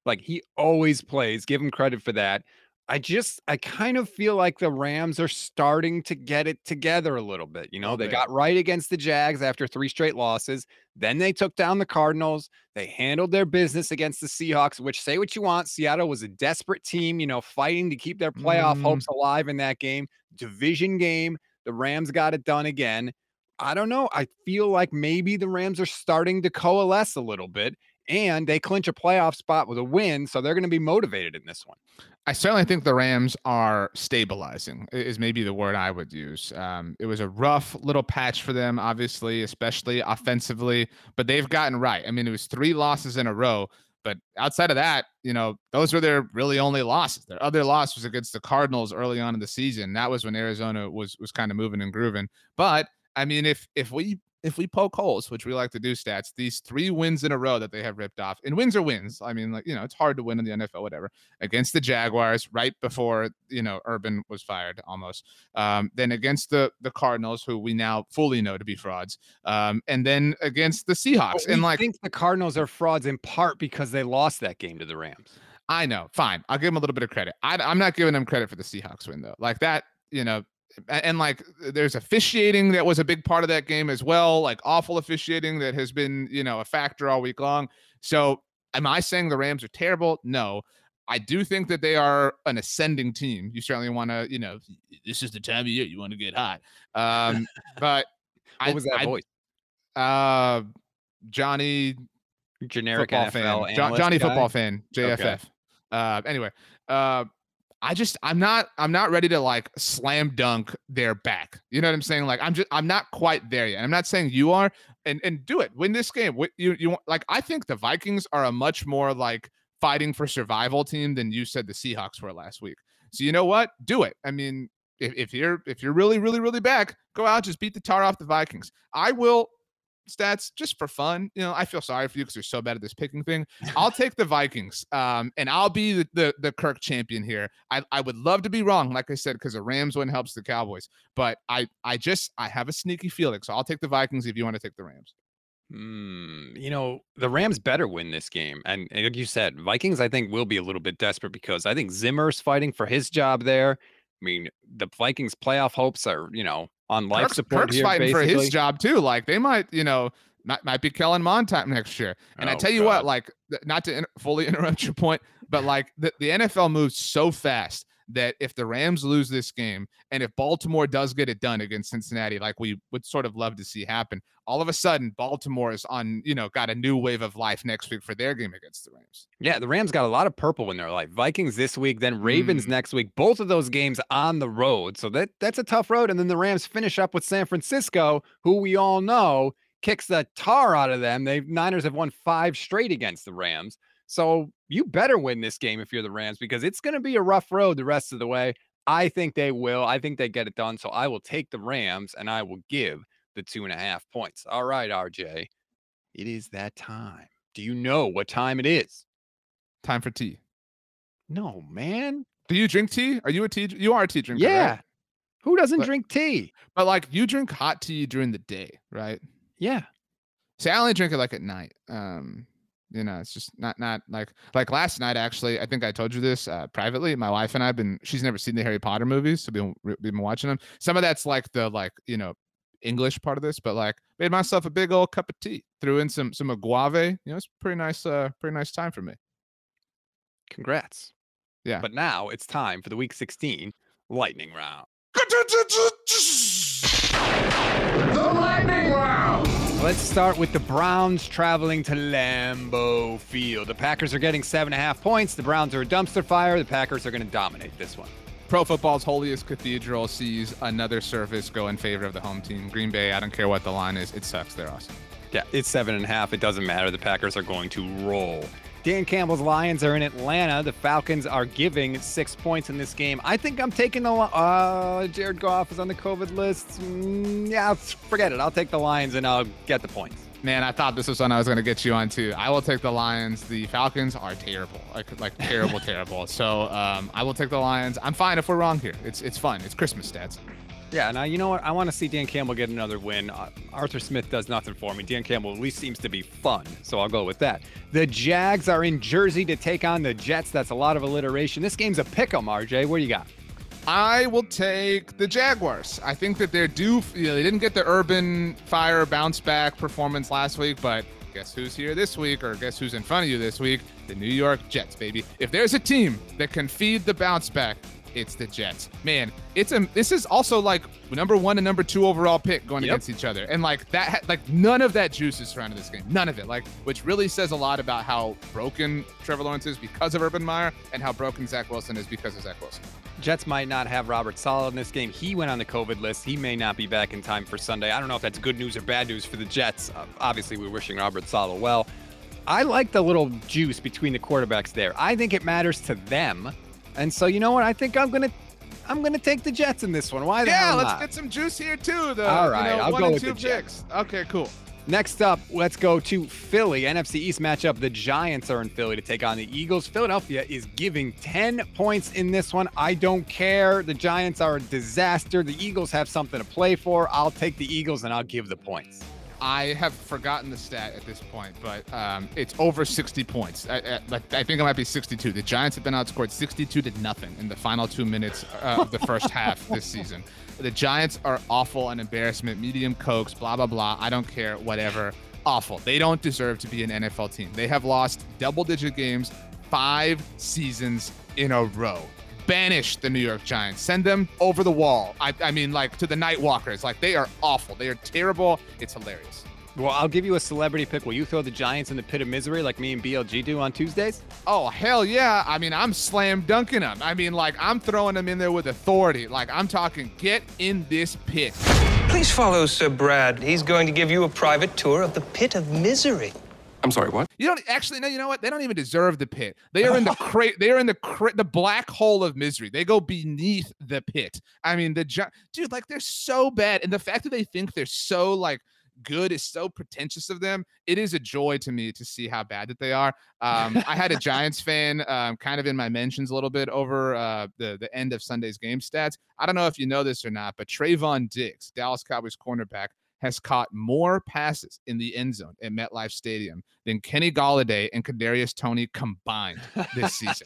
Like, he always plays. Give him credit for that. I just I kind of feel like the Rams are starting to get it together a little bit. You know, they bit. got right against the Jags after three straight losses. Then they took down the Cardinals. They handled their business against the Seahawks, which, say what you want, Seattle was a desperate team, you know, fighting to keep their playoff Mm. hopes alive in that game. Division game. The Rams got it done again. I don't know. I feel like maybe the Rams are starting to coalesce a little bit, and they clinch a playoff spot with a win, so they're going to be motivated in this one. I certainly think the Rams are stabilizing, is maybe the word I would use. Um, it was a rough little patch for them, obviously, especially offensively, but they've gotten right. I mean, it was three losses in a row, but outside of that, you know, those were their really only losses. Their other loss was against the Cardinals early on in the season. That was when Arizona was was kind of moving and grooving. But I mean, if if we if we poke holes, which we like to do, stats, these three wins in a row that they have ripped off, and wins are wins. I mean, like, you know, it's hard to win in the N F L, whatever, against the Jaguars right before, you know, Urban was fired almost. Um, then against the the Cardinals, who we now fully know to be frauds. Um, and then against the Seahawks. But and we like, think the Cardinals are frauds in part because they lost that game to the Rams. I know, fine. I'll give them a little bit of credit. I, I'm not giving them credit for the Seahawks win, though. Like that, you know, and, and like there's officiating that was a big part of that game as well, like awful officiating that has been, you know, a factor all week long. So am I saying the Rams are terrible? No. I do think that they are an ascending team. You certainly want to, you know, this is the time of year you want to get hot. Um, but what I, was that I, voice? Uh, Johnny, Generic football N F L fan, jo- analyst Johnny guy? football fan, J F F. Okay. Uh, anyway, uh, I just I'm not I'm not ready to like slam dunk their back. You know what I'm saying? Like I'm just I'm not quite there yet. I'm not saying you are. And and do it. Win this game. You you like I think the Vikings are a much more like fighting for survival team than you said the Seahawks were last week. So you know what? Do it. I mean, if, if you're if you're really really really back, go out, just beat the tar off the Vikings. I will. Stats just for fun. You know, I feel sorry for you because you're so bad at this picking thing. I'll take the Vikings, um, and I'll be the, the the Kirk champion here. I I would love to be wrong, like I said, because a Rams win helps the Cowboys. But I I just I have a sneaky feeling, so I'll take the Vikings if you want to take the Rams. Hmm, you know, the Rams better win this game. And, and like you said, Vikings, I think, will be a little bit desperate because I think Zimmer's fighting for his job there. I mean, the Vikings playoff hopes are, you know, on life Kirk's, support Kirk's here, fighting basically. for his job too. Like they might, you know, might, might be Kellen Mond time next year. And Oh, I tell you God. what, like not to in, fully interrupt your point, but like the, the N F L moves so fast that if the Rams lose this game and if Baltimore does get it done against Cincinnati, like we would sort of love to see happen, all of a sudden Baltimore is on, you know, got a new wave of life next week for their game against the Rams. Yeah, the Rams got a lot of purple in their life. Vikings this week, then Ravens Mm. next week. Both of those games on the road. So that that's a tough road. And then the Rams finish up with San Francisco, who we all know kicks the tar out of them. They Niners have won five straight against the Rams. So you better win this game if you're the Rams because it's going to be a rough road the rest of the way. I think they will. I think they get it done. So I will take the Rams and I will give the two and a half points. All right, R J, it is that time. Do you know what time it is? Time for tea. No, man. Do you drink tea? Are you a tea? You are a tea drinker, Yeah. right? Who doesn't But- drink tea? But like you drink hot tea during the day, right? Yeah. See, I only drink it like at night. Um, you know, it's just not not like like last night. Actually, I think I told you this uh, privately. My wife and I've been. She's never seen the Harry Potter movies, so we've been, we've been watching them. Some of that's like the like you know English part of this, but like made myself a big old cup of tea. Threw in some some agave. You know, it's pretty nice. Uh, pretty nice time for me. Congrats. Yeah. But now it's time for the week sixteen lightning round. The lightning round. Let's start with the Browns traveling to Lambeau Field. The Packers are getting seven and a half points. The Browns are a dumpster fire. The Packers are going to dominate this one. Pro football's holiest cathedral sees another service go in favor of the home team. Green Bay, I don't care what the line is. It sucks. They're awesome. Yeah, it's seven and a half. It doesn't matter. The Packers are going to roll. Dan Campbell's Lions are in Atlanta. The Falcons are giving six points in this game. I think I'm taking the uh, Jared Goff is on the COVID list. Mm, yeah, forget it. I'll take the Lions and I'll get the points. Man, I thought this was one I was going to get you on too. I will take the Lions. The Falcons are terrible, like like terrible, terrible. So um, I will take the Lions. I'm fine if we're wrong here. It's it's fun. It's Christmas stats. Yeah, and I, you know what? I want to see Dan Campbell get another win. Uh, Arthur Smith does nothing for me. Dan Campbell at least seems to be fun, so I'll go with that. The Jags are in Jersey to take on the Jets. That's a lot of alliteration. This game's a pick-em, R J. What do you got? I will take the Jaguars. I think that they're due. You know, they didn't get the Urban Fire bounce back performance last week, but guess who's here this week, or guess who's in front of you this week? The New York Jets, baby. If there's a team that can feed the bounce back, it's the Jets. Man, it's a this is also like number one and number two overall pick going yep. against each other. And like that, like none of that juice is surrounding this game. None of it. Like, which really says a lot about how broken Trevor Lawrence is because of Urban Meyer and how broken Zach Wilson is because of Zach Wilson. Jets might not have Robert Saleh in this game. He went on the COVID list. He may not be back in time for Sunday. I don't know if that's good news or bad news for the Jets. Uh, obviously, we're wishing Robert Saleh well. I like the little juice between the quarterbacks there. I think it matters to them. And so, you know what? I think I'm going to I'm going to take the Jets in this one. Why the yeah, hell let's not? get some juice here, too. The, All right, you know, I'll one go and with two the Jets. picks. Okay, cool. Next up, let's go to Philly. N F C East matchup. The Giants are in Philly to take on the Eagles. Philadelphia is giving ten points in this one. I don't care. The Giants are a disaster. The Eagles have something to play for. I'll take the Eagles, and I'll give the points. I have forgotten the stat at this point, but um, it's over sixty points. I, I, I think it might be sixty-two. The Giants have been outscored sixty-two to nothing in the final two minutes uh, of the first half this season. The Giants are awful, an embarrassment, medium cokes, blah, blah, blah. I don't care, whatever. Awful. They don't deserve to be an N F L team. They have lost double-digit games five seasons in a row. Banish the New York Giants. Send them over the wall. I, I mean, like, to the Night Walkers. Like, they are awful. They are terrible. It's hilarious. Well, I'll give you a celebrity pick. Will you throw the Giants in the pit of misery like me and B L G do on Tuesdays? Oh, hell yeah. I mean, I'm slam dunking them. I mean, like, I'm throwing them in there with authority. Like, I'm talking, get in this pit. Please follow Sir Brad. He's going to give you a private tour of the pit of misery. I'm sorry, what? You don't actually, no, you know what? They don't even deserve the pit. They are in the cra- they are in the cra- the black hole of misery. They go beneath the pit. I mean, the gi- dude, like, they're so bad. And the fact that they think they're so, like, good is so pretentious of them. It is a joy to me to see how bad that they are. Um, I had a Giants fan um, kind of in my mentions a little bit over uh, the, the end of Sunday's game stats. I don't know if you know this or not, but Trayvon Diggs, Dallas Cowboys cornerback, has caught more passes in the end zone at MetLife Stadium than Kenny Golladay and Kadarius Toney combined this season.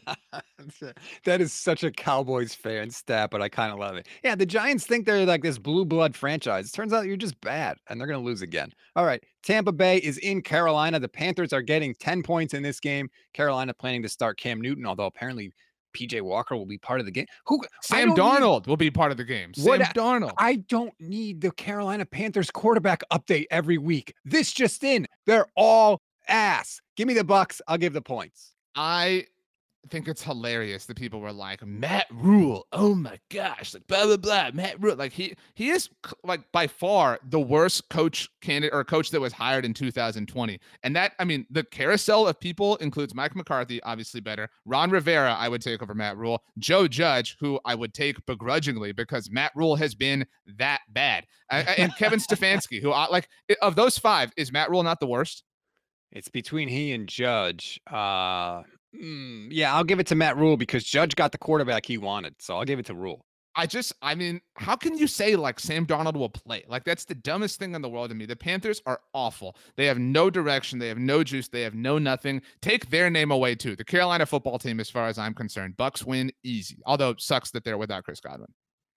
That is such a Cowboys fan stat, but I kind of love it. Yeah, the Giants think they're like this blue blood franchise. It turns out you're just bad, and they're going to lose again. All right, Tampa Bay is in Carolina. The Panthers are getting ten points in this game. Carolina planning to start Cam Newton, although apparently P J Walker will be part of the game. Who Sam Darnold need, will be part of the game. Sam what, Darnold. I don't need the Carolina Panthers quarterback update every week. This just in. They're all ass. Give me the Bucks. I'll give the points. I think it's hilarious that people were like, Matt Rule, oh my gosh, like blah blah blah, Matt Rule, like he he is like by far the worst coach candidate or coach that was hired in two thousand twenty. And that, I mean, the carousel of people includes Mike McCarthy, obviously better. Ron Rivera, I would take over Matt Rule. Joe Judge, who I would take begrudgingly because Matt Rule has been that bad, and Kevin Stefanski, who I, like of those five, is Matt Rule not the worst? It's between he and Judge. Uh Mm, yeah, I'll give it to Matt Rule because Judge got the quarterback he wanted. So I'll give it to Rule. I just, I mean, how can you say like Sam Darnold will play? Like that's the dumbest thing in the world to me. The Panthers are awful. They have no direction. They have no juice. They have no nothing. Take their name away too. The Carolina football team, as far as I'm concerned, Bucks win easy. Although it sucks that they're without Chris Godwin.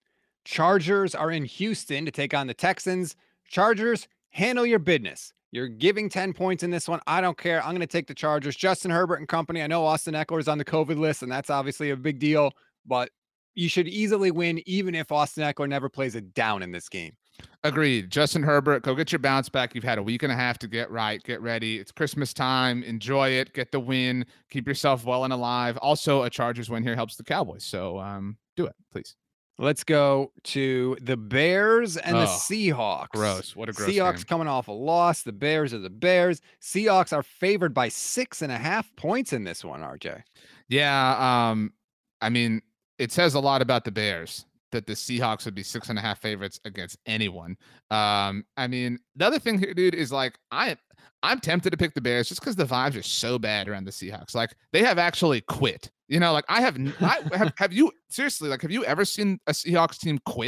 Chargers are in Houston to take on the Texans. Chargers, handle your business. You're giving ten points in this one. I don't care. I'm going to take the Chargers. Justin Herbert and company. I know Austin Eckler is on the COVID list, and that's obviously a big deal, but you should easily win even if Austin Eckler never plays a down in this game. Agreed. Justin Herbert, go get your bounce back. You've had a week and a half to get right, get ready. It's Christmas time. Enjoy it. Get the win. Keep yourself well and alive. Also, a Chargers win here helps the Cowboys. So um, do it, please. Let's go to the Bears and oh, the Seahawks. Gross. What a gross Seahawks game. coming off a loss. The Bears are the Bears. Seahawks are favored by six and a half points in this one, R J. Yeah. Um, I mean, it says a lot about the Bears that the Seahawks would be six and a half favorites against anyone. Um, I mean, the other thing here, dude, is like, I, I'm tempted to pick the Bears just because the vibes are so bad around the Seahawks. Like they have actually quit. You know, like I have, I have, have you seriously, like, have you ever seen a Seahawks team quit?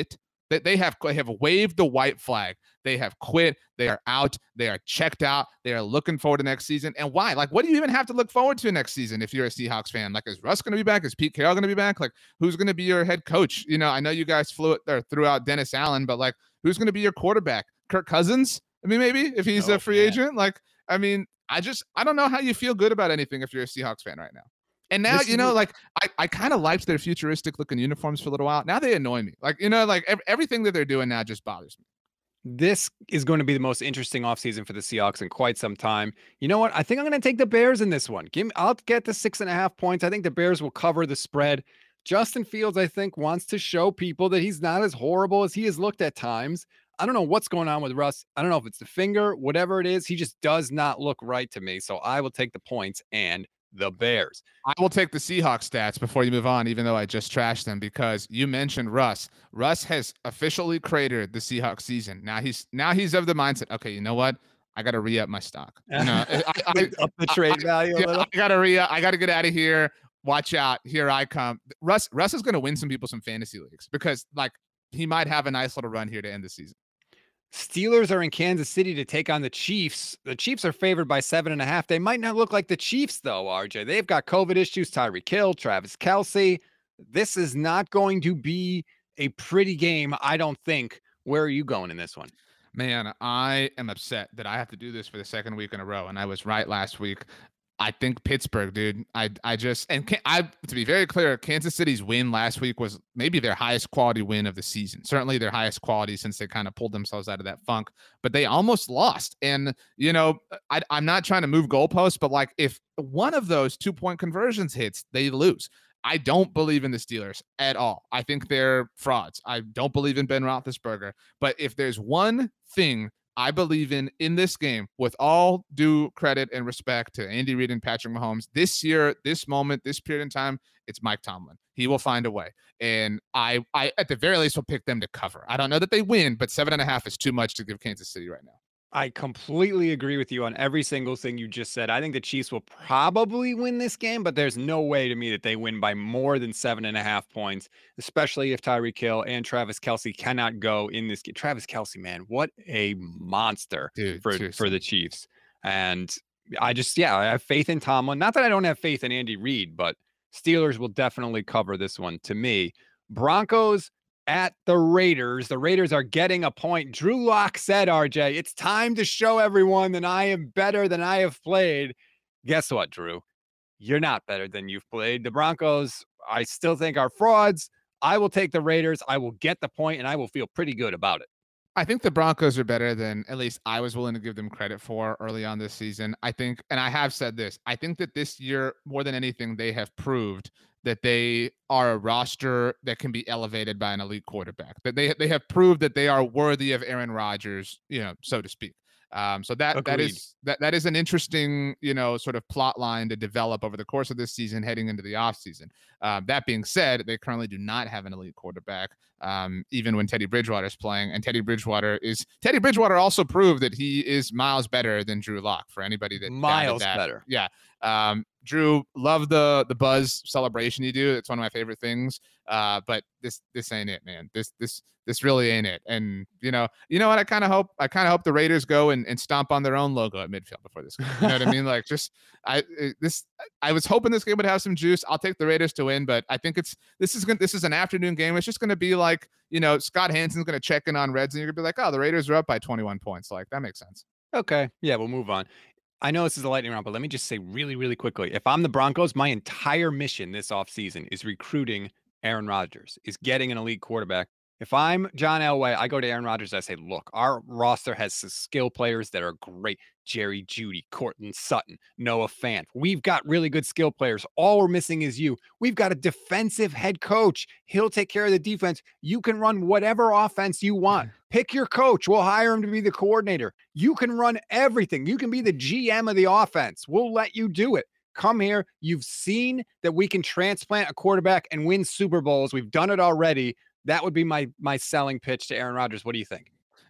They, they have they have waved the white flag. They have quit. They are out. They are checked out. They are looking forward to next season. And why? Like, what do you even have to look forward to next season if you're a Seahawks fan? Like, is Russ going to be back? Is Pete Carroll going to be back? Like, who's going to be your head coach? You know, I know you guys flew it or threw out Dennis Allen, but like, who's going to be your quarterback? Kirk Cousins? I mean, maybe if he's oh, a free man. agent. Like, I mean, I just I don't know how you feel good about anything if you're a Seahawks fan right now. And now, this you know, like I, I kind of liked their futuristic looking uniforms for a little while. Now they annoy me. Like, you know, like ev- everything that they're doing now just bothers me. This is going to be the most interesting offseason for the Seahawks in quite some time. You know what? I think I'm going to take the Bears in this one. Give me, I'll get the six and a half points. I think the Bears will cover the spread. Justin Fields, I think, wants to show people that he's not as horrible as he has looked at times. I don't know what's going on with Russ. I don't know if it's the finger, whatever it is. He just does not look right to me. So I will take the points and the Bears. I will take the Seahawks stats before you move on, even though I just trashed them, because you mentioned Russ. Russ has officially cratered the Seahawks season. Now he's now he's of the mindset, okay, you know what? I got to re-up my stock. You know, I, I, up the trade value I, a little. I got to re-up. I got to get out of here. Watch out. Here I come. Russ Russ is going to win some people some fantasy leagues because like he might have a nice little run here to end the season. Steelers are in Kansas City to take on the Chiefs. The Chiefs are favored by seven and a half. They might not look like the Chiefs, though, R J. They've got COVID issues. Tyreek Hill, Travis Kelce. This is not going to be a pretty game, I don't think. Where are you going in this one? Man, I am upset that I have to do this for the second week in a row, and I was right last week. I think Pittsburgh, dude. I I just and can, I to be very clear, Kansas City's win last week was maybe their highest quality win of the season. Certainly their highest quality since they kind of pulled themselves out of that funk. But they almost lost. And you know, I, I'm not trying to move goalposts, but like if one of those two point conversions hits, they lose. I don't believe in the Steelers at all. I think they're frauds. I don't believe in Ben Roethlisberger. But if there's one thing I believe in in this game, with all due credit and respect to Andy Reid and Patrick Mahomes, this year, this moment, this period in time, it's Mike Tomlin. He will find a way. And I, I at the very least, will pick them to cover. I don't know that they win, but seven and a half is too much to give Kansas City right now. I completely agree with you on every single thing you just said. I think the Chiefs will probably win this game, but there's no way to me that they win by more than seven and a half points, especially if Tyreek Hill and Travis Kelce cannot go in this game. Travis Kelce, man, what a monster Dude, for, seriously. for the Chiefs. And I just, yeah, I have faith in Tomlin. Not that I don't have faith in Andy Reid, but Steelers will definitely cover this one to me. Broncos at the Raiders. The Raiders are getting a point. Drew Lock said, R J, it's time to show everyone that I am better than I have played. Guess what, Drew? You're not better than you've played. The Broncos, I still think, are frauds. I will take the Raiders. I will get the point, and I will feel pretty good about it. I think the Broncos are better than at least I was willing to give them credit for early on this season. I think, and I have said this, I think that this year, more than anything, they have proved that they are a roster that can be elevated by an elite quarterback, that they they have proved that they are worthy of Aaron Rodgers, you know, so to speak. Um, so that Agreed. that is that that is an interesting, you know, sort of plot line to develop over the course of this season, heading into the offseason. Uh, that being said, they currently do not have an elite quarterback, um, even when Teddy Bridgewater is playing. And Teddy Bridgewater is Teddy Bridgewater also proved that he is miles better than Drew Lock. For anybody that miles that. better, yeah. Um, Drew, love the the buzz celebration you do. It's one of my favorite things. Uh, but this this ain't it, man. This this this really ain't it. And you know, you know what? I kind of hope I kind of hope the Raiders go and, and stomp on their own logo at midfield before this game. You know what I mean? Like, just I this I was hoping this game would have some juice. I'll take the Raiders to win, but I think it's this is gonna this is an afternoon game. It's just gonna be like, you know, Scott Hansen's gonna check in on Reds, and you're gonna be like, oh, the Raiders are up by twenty-one points. Like, that makes sense. Okay, yeah, we'll move on. I know this is a lightning round, but let me just say really, really quickly. If I'm the Broncos, my entire mission this offseason is recruiting Aaron Rodgers, is getting an elite quarterback. If I'm John Elway, I go to Aaron Rodgers. I say, look, our roster has some skill players that are great. Jerry Jeudy, Courtland Sutton, Noah Fant. We've got really good skill players. All we're missing is you. We've got a defensive head coach. He'll take care of the defense. You can run whatever offense you want. Pick your coach. We'll hire him to be the coordinator. You can run everything. You can be the G M of the offense. We'll let you do it. Come here. You've seen that we can transplant a quarterback and win Super Bowls. We've done it already. That would be my my selling pitch to Aaron Rodgers. What do you think?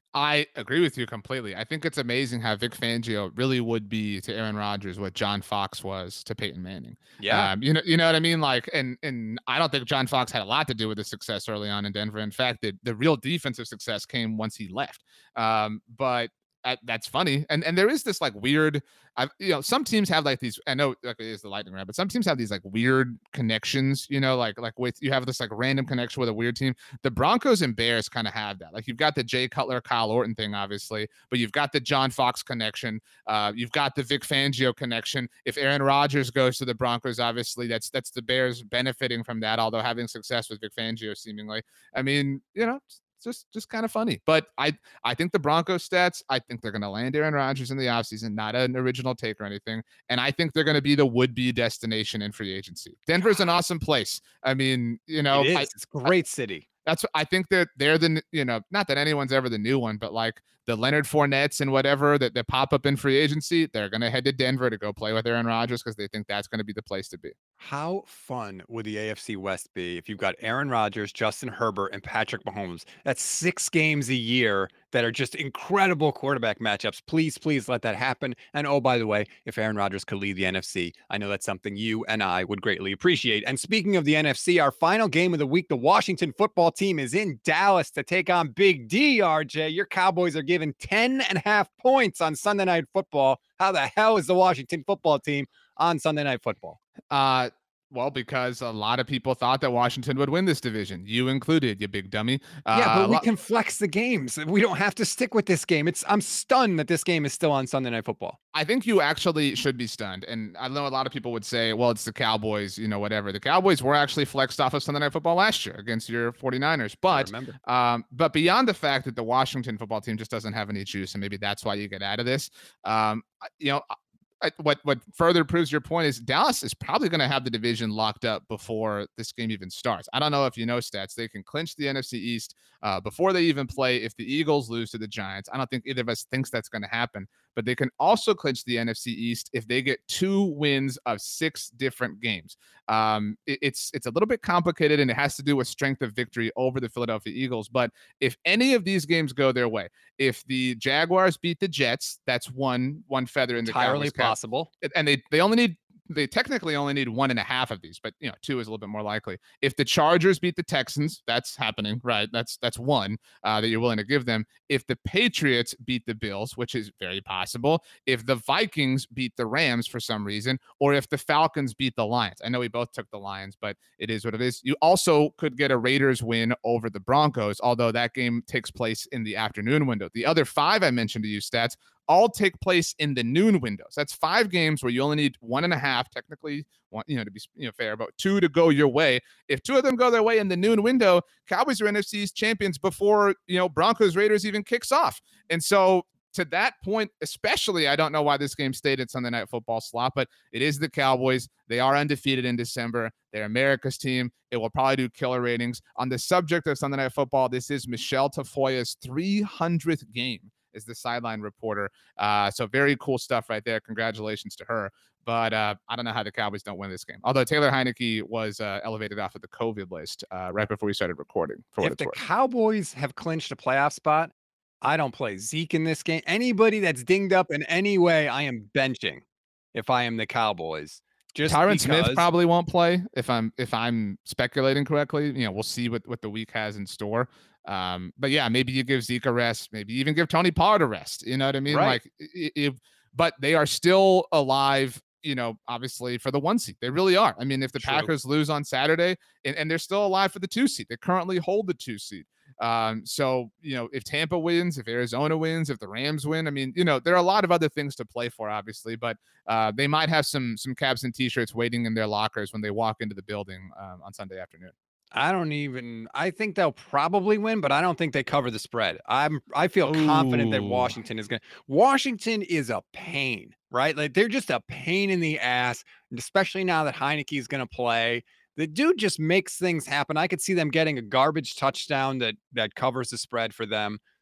I agree with you completely. I think it's amazing how Vic Fangio really would be to Aaron Rodgers what John Fox was to Peyton Manning. Yeah. Um, you know, you know what I mean? Like, and and I don't think John Fox had a lot to do with the success early on in Denver. In fact, the, the real defensive success came once he left. Um, but uh, that's funny. And and there is this like weird, I've, you know, some teams have like these, I know like it is the Lightning round, but some teams have these like weird connections, you know, like, like with, you have this like random connection with a weird team. The Broncos and Bears kind of have that. Like you've got the Jay Cutler, Kyle Orton thing, obviously, but you've got the John Fox connection. Uh, you've got the Vic Fangio connection. If Aaron Rodgers goes to the Broncos, obviously that's, that's the Bears benefiting from that, although having success with Vic Fangio seemingly. I mean, you know, it's just just kind of funny. But I I think the Broncos stats, I think they're going to land Aaron Rodgers in the offseason, not an original take or anything. And I think they're going to be the would-be destination in free agency. Denver's an awesome place. I mean, you know, It is. I, It's a great city. that's I think that they're the, you know, not that anyone's ever the new one, but like the Leonard Fournettes and whatever that, that pop up in free agency, they're going to head to Denver to go play with Aaron Rodgers because they think that's going to be the place to be. How fun would the A F C West be if you've got Aaron Rodgers, Justin Herbert, and Patrick Mahomes? That's six games a year that are just incredible quarterback matchups. Please, please let that happen. And oh, by the way, if Aaron Rodgers could lead the N F C, I know that's something you and I would greatly appreciate. And speaking of the N F C, our final game of the week, the Washington football team is in Dallas to take on Big D, R J. Your Cowboys are given ten and a half points on Sunday Night Football. How the hell is the Washington football team on Sunday Night Football? Uh, well, because a lot of people thought that Washington would win this division, you included, you big dummy. Uh, Yeah, but we lo- can flex the games. We don't have to stick with this game. It's I'm stunned that this game is still on Sunday Night Football. I think you actually should be stunned. And I know a lot of people would say, well, it's the Cowboys, you know, whatever. The Cowboys were actually flexed off of Sunday Night Football last year against your forty-niners. But, remember. um, but beyond the fact that the Washington football team just doesn't have any juice, and maybe that's why you get out of this, um, you know, I, what what further proves your point is Dallas is probably going to have the division locked up before this game even starts. I don't know if you know stats. They can clinch the N F C East uh, before they even play if the Eagles lose to the Giants. I don't think either of us thinks that's going to happen, but they can also clinch the N F C East if they get two wins of six different games. Um, it, it's it's a little bit complicated, and it has to do with strength of victory over the Philadelphia Eagles. But if any of these games go their way, if the Jaguars beat the Jets, that's one one feather in the Entirely Cowboys' cap. possible. And they they only need they technically only need one and a half of these, but you know, two is a little bit more likely. If the Chargers beat the Texans, that's happening, right? That's that's one uh, that you're willing to give them. If the Patriots beat the Bills, which is very possible, if the Vikings beat the Rams for some reason, or if the Falcons beat the Lions. I know we both took the Lions, but it is what it is. You also could get a Raiders win over the Broncos, although that game takes place in the afternoon window. The other five I mentioned to you stats all take place in the noon windows. That's five games where you only need one and a half, technically, one, you know, to be you know fair, but two to go your way. If two of them go their way in the noon window, Cowboys are N F C's champions before, you know, Broncos Raiders even kicks off. And so to that point, especially, I don't know why this game stayed at Sunday Night Football slot, but it is the Cowboys. They are undefeated in December. They're America's team. It will probably do killer ratings. On the subject of Sunday Night Football, this is Michelle Tafoya's three hundredth game is the sideline reporter. Uh, so very cool stuff right there. Congratulations to her. But uh, I don't know how the Cowboys don't win this game. Although Taylor Heineke was uh, elevated off of the COVID list uh, right before we started recording. For what If it's the worth. Cowboys have clinched a playoff spot, I don't play Zeke in this game. Anybody that's dinged up in any way, I am benching if I am the Cowboys. Just Tyron Smith because- probably won't play if I'm if I'm speculating correctly. You know, we'll see what, what the week has in store. Um, but yeah, maybe you give Zeke a rest, maybe even give Tony Pollard a rest. You know what I mean? Right. Like, if, but they are still alive. You know, obviously for the one seed, they really are. I mean, if the True. Packers lose on Saturday, and, and they're still alive for the two seed, they currently hold the two seed. Um, so, you know, if Tampa wins, if Arizona wins, if the Rams win, I mean, you know, there are a lot of other things to play for, obviously, but uh, they might have some some caps and t-shirts waiting in their lockers when they walk into the building um, on Sunday afternoon. I don't even I think they'll probably win, but I don't think they cover the spread. I'm I feel confident that Ooh. Washington is going to Washington is a pain, right? Like they're just a pain in the ass, especially now that Heineke is going to play. The dude just makes things happen. I could see them getting a garbage touchdown that that covers the spread for them.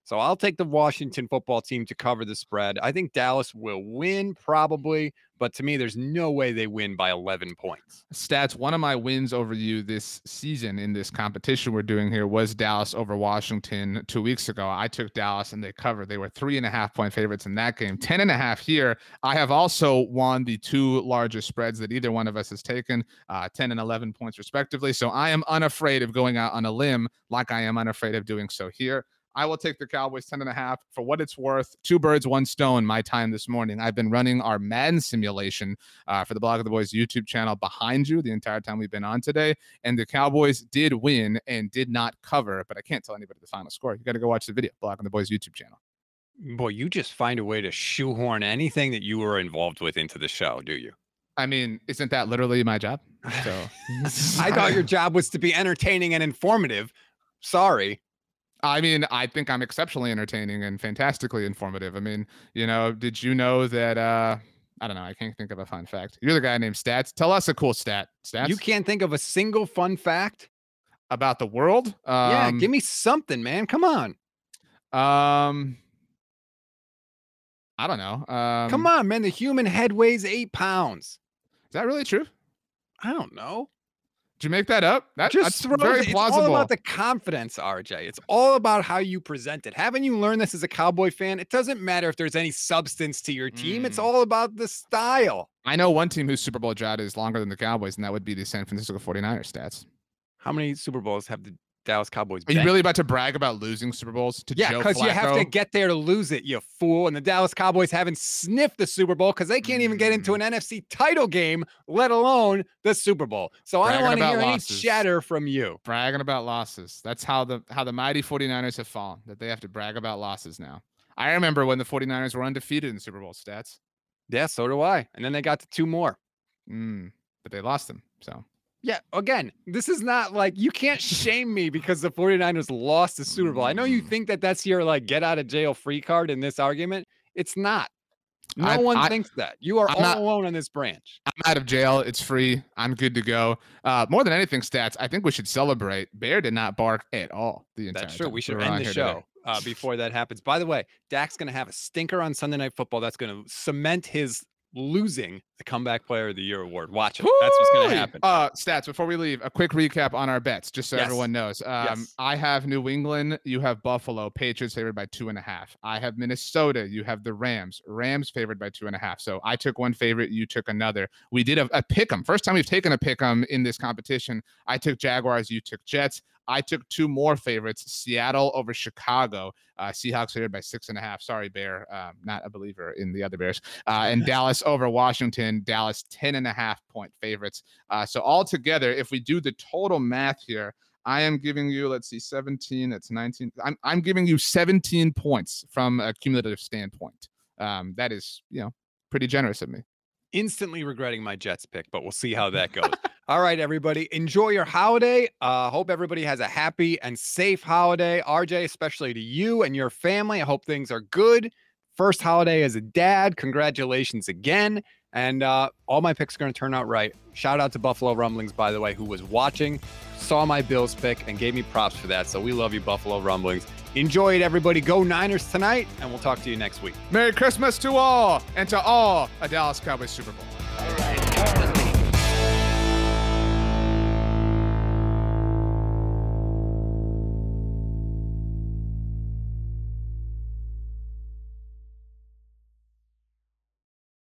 So I'll take the Washington football team to cover the spread. I think Dallas will win probably, but to me, there's no way they win by eleven points. Stats, one of my wins over you this season in this competition we're doing here was Dallas over Washington two weeks ago. I took Dallas and they covered. They were three and a half point favorites in that game, ten and a half here. I have also won the two largest spreads that either one of us has taken, uh, ten and eleven points respectively. So I am unafraid of going out on a limb like I am unafraid of doing so here. I will take the Cowboys ten and a half for what it's worth. Two birds, one stone. My time this morning. I've been running our Madden simulation uh, for the Block of the Boys YouTube channel behind you the entire time we've been on today. And the Cowboys did win and did not cover, but I can't tell anybody the final score. You got to go watch the video, Block of the Boys YouTube channel. Boy, you just find a way to shoehorn anything that you were involved with into the show, do you? I mean, isn't that literally my job? So I thought your job was to be entertaining and informative. Sorry. I mean, I think I'm exceptionally entertaining and fantastically informative. I mean, you know, did you know that, uh, I don't know, I can't think of a fun fact. You're the guy named Stats. Tell us a cool stat. Stats? You can't think of a single fun fact? About the world? Um, yeah, give me something, man. Come on. Um, I don't know. Um, Come on, man. The human head weighs eight pounds. Is that really true? I don't know. Did you make that up? That, Just that's very it's plausible. all about the confidence, R J. It's all about how you present it. Haven't you learned this as a Cowboy fan? It doesn't matter if there's any substance to your team. Mm. It's all about the style. I know one team whose Super Bowl drought is longer than the Cowboys, and that would be the San Francisco forty-niners. Stats. How many Super Bowls have the Dallas Cowboys been? Are you really about to brag about losing Super Bowls to yeah, Joe Flacco? Yeah, because you have to get there to lose it, you fool. And the Dallas Cowboys haven't sniffed the Super Bowl because they can't mm. even get into an N F C title game, let alone the Super Bowl. So bragging I don't want to hear losses. any chatter from you. Bragging about losses. That's how the how the mighty forty-niners have fallen, that they have to brag about losses now. I remember when the forty-niners were undefeated in Super Bowl. Stats. Yeah, so do I. And then they got to two more. Mm, but they lost them, so. Yeah, again, this is not like you can't shame me because the forty-niners lost the Super Bowl. I know you think that that's your like get out of jail free card in this argument. It's not. No I, one I, thinks that. You are I'm all not, alone on this branch. I'm out of jail. It's free. I'm good to go. Uh, more than anything, Stats, I think we should celebrate. Bear did not bark at all the entire That's true. time. We should end the show uh, before that happens. By the way, Dak's going to have a stinker on Sunday Night Football that's going to cement his losing the Comeback Player of the Year award. Watch it. Woo! That's what's going to happen. Uh, Stats, before we leave, a quick recap on our bets, just so yes. everyone knows. Um, yes. I have New England. You have Buffalo. Patriots favored by two and a half. I have Minnesota. You have the Rams. Rams favored by two and a half. So I took one favorite. You took another. We did a, a pick 'em. First time we've taken a pick 'em in this competition. I took Jaguars. You took Jets. I took two more favorites, Seattle over Chicago. Uh, Seahawks favored by six and a half. Sorry, Bear. Um, not a believer in the other Bears. Uh, and Dallas over Washington. Dallas ten and a half point favorites. Uh, so all together, if we do the total math here, I am giving you, let's see, seventeen. That's nineteen. I'm, I'm giving you seventeen points from a cumulative standpoint. Um, that is, you know, pretty generous of me. Instantly regretting my Jets pick, but we'll see how that goes. All right, everybody, enjoy your holiday. Uh, hope everybody has a happy and safe holiday. R J, especially to you and your family. I hope things are good. First holiday as a dad. Congratulations again. And uh, all my picks are going to turn out right. Shout out to Buffalo Rumblings, by the way, who was watching, saw my Bills pick, and gave me props for that. So we love you, Buffalo Rumblings. Enjoy it, everybody. Go Niners tonight, and we'll talk to you next week. Merry Christmas to all, and to all a Dallas Cowboys Super Bowl.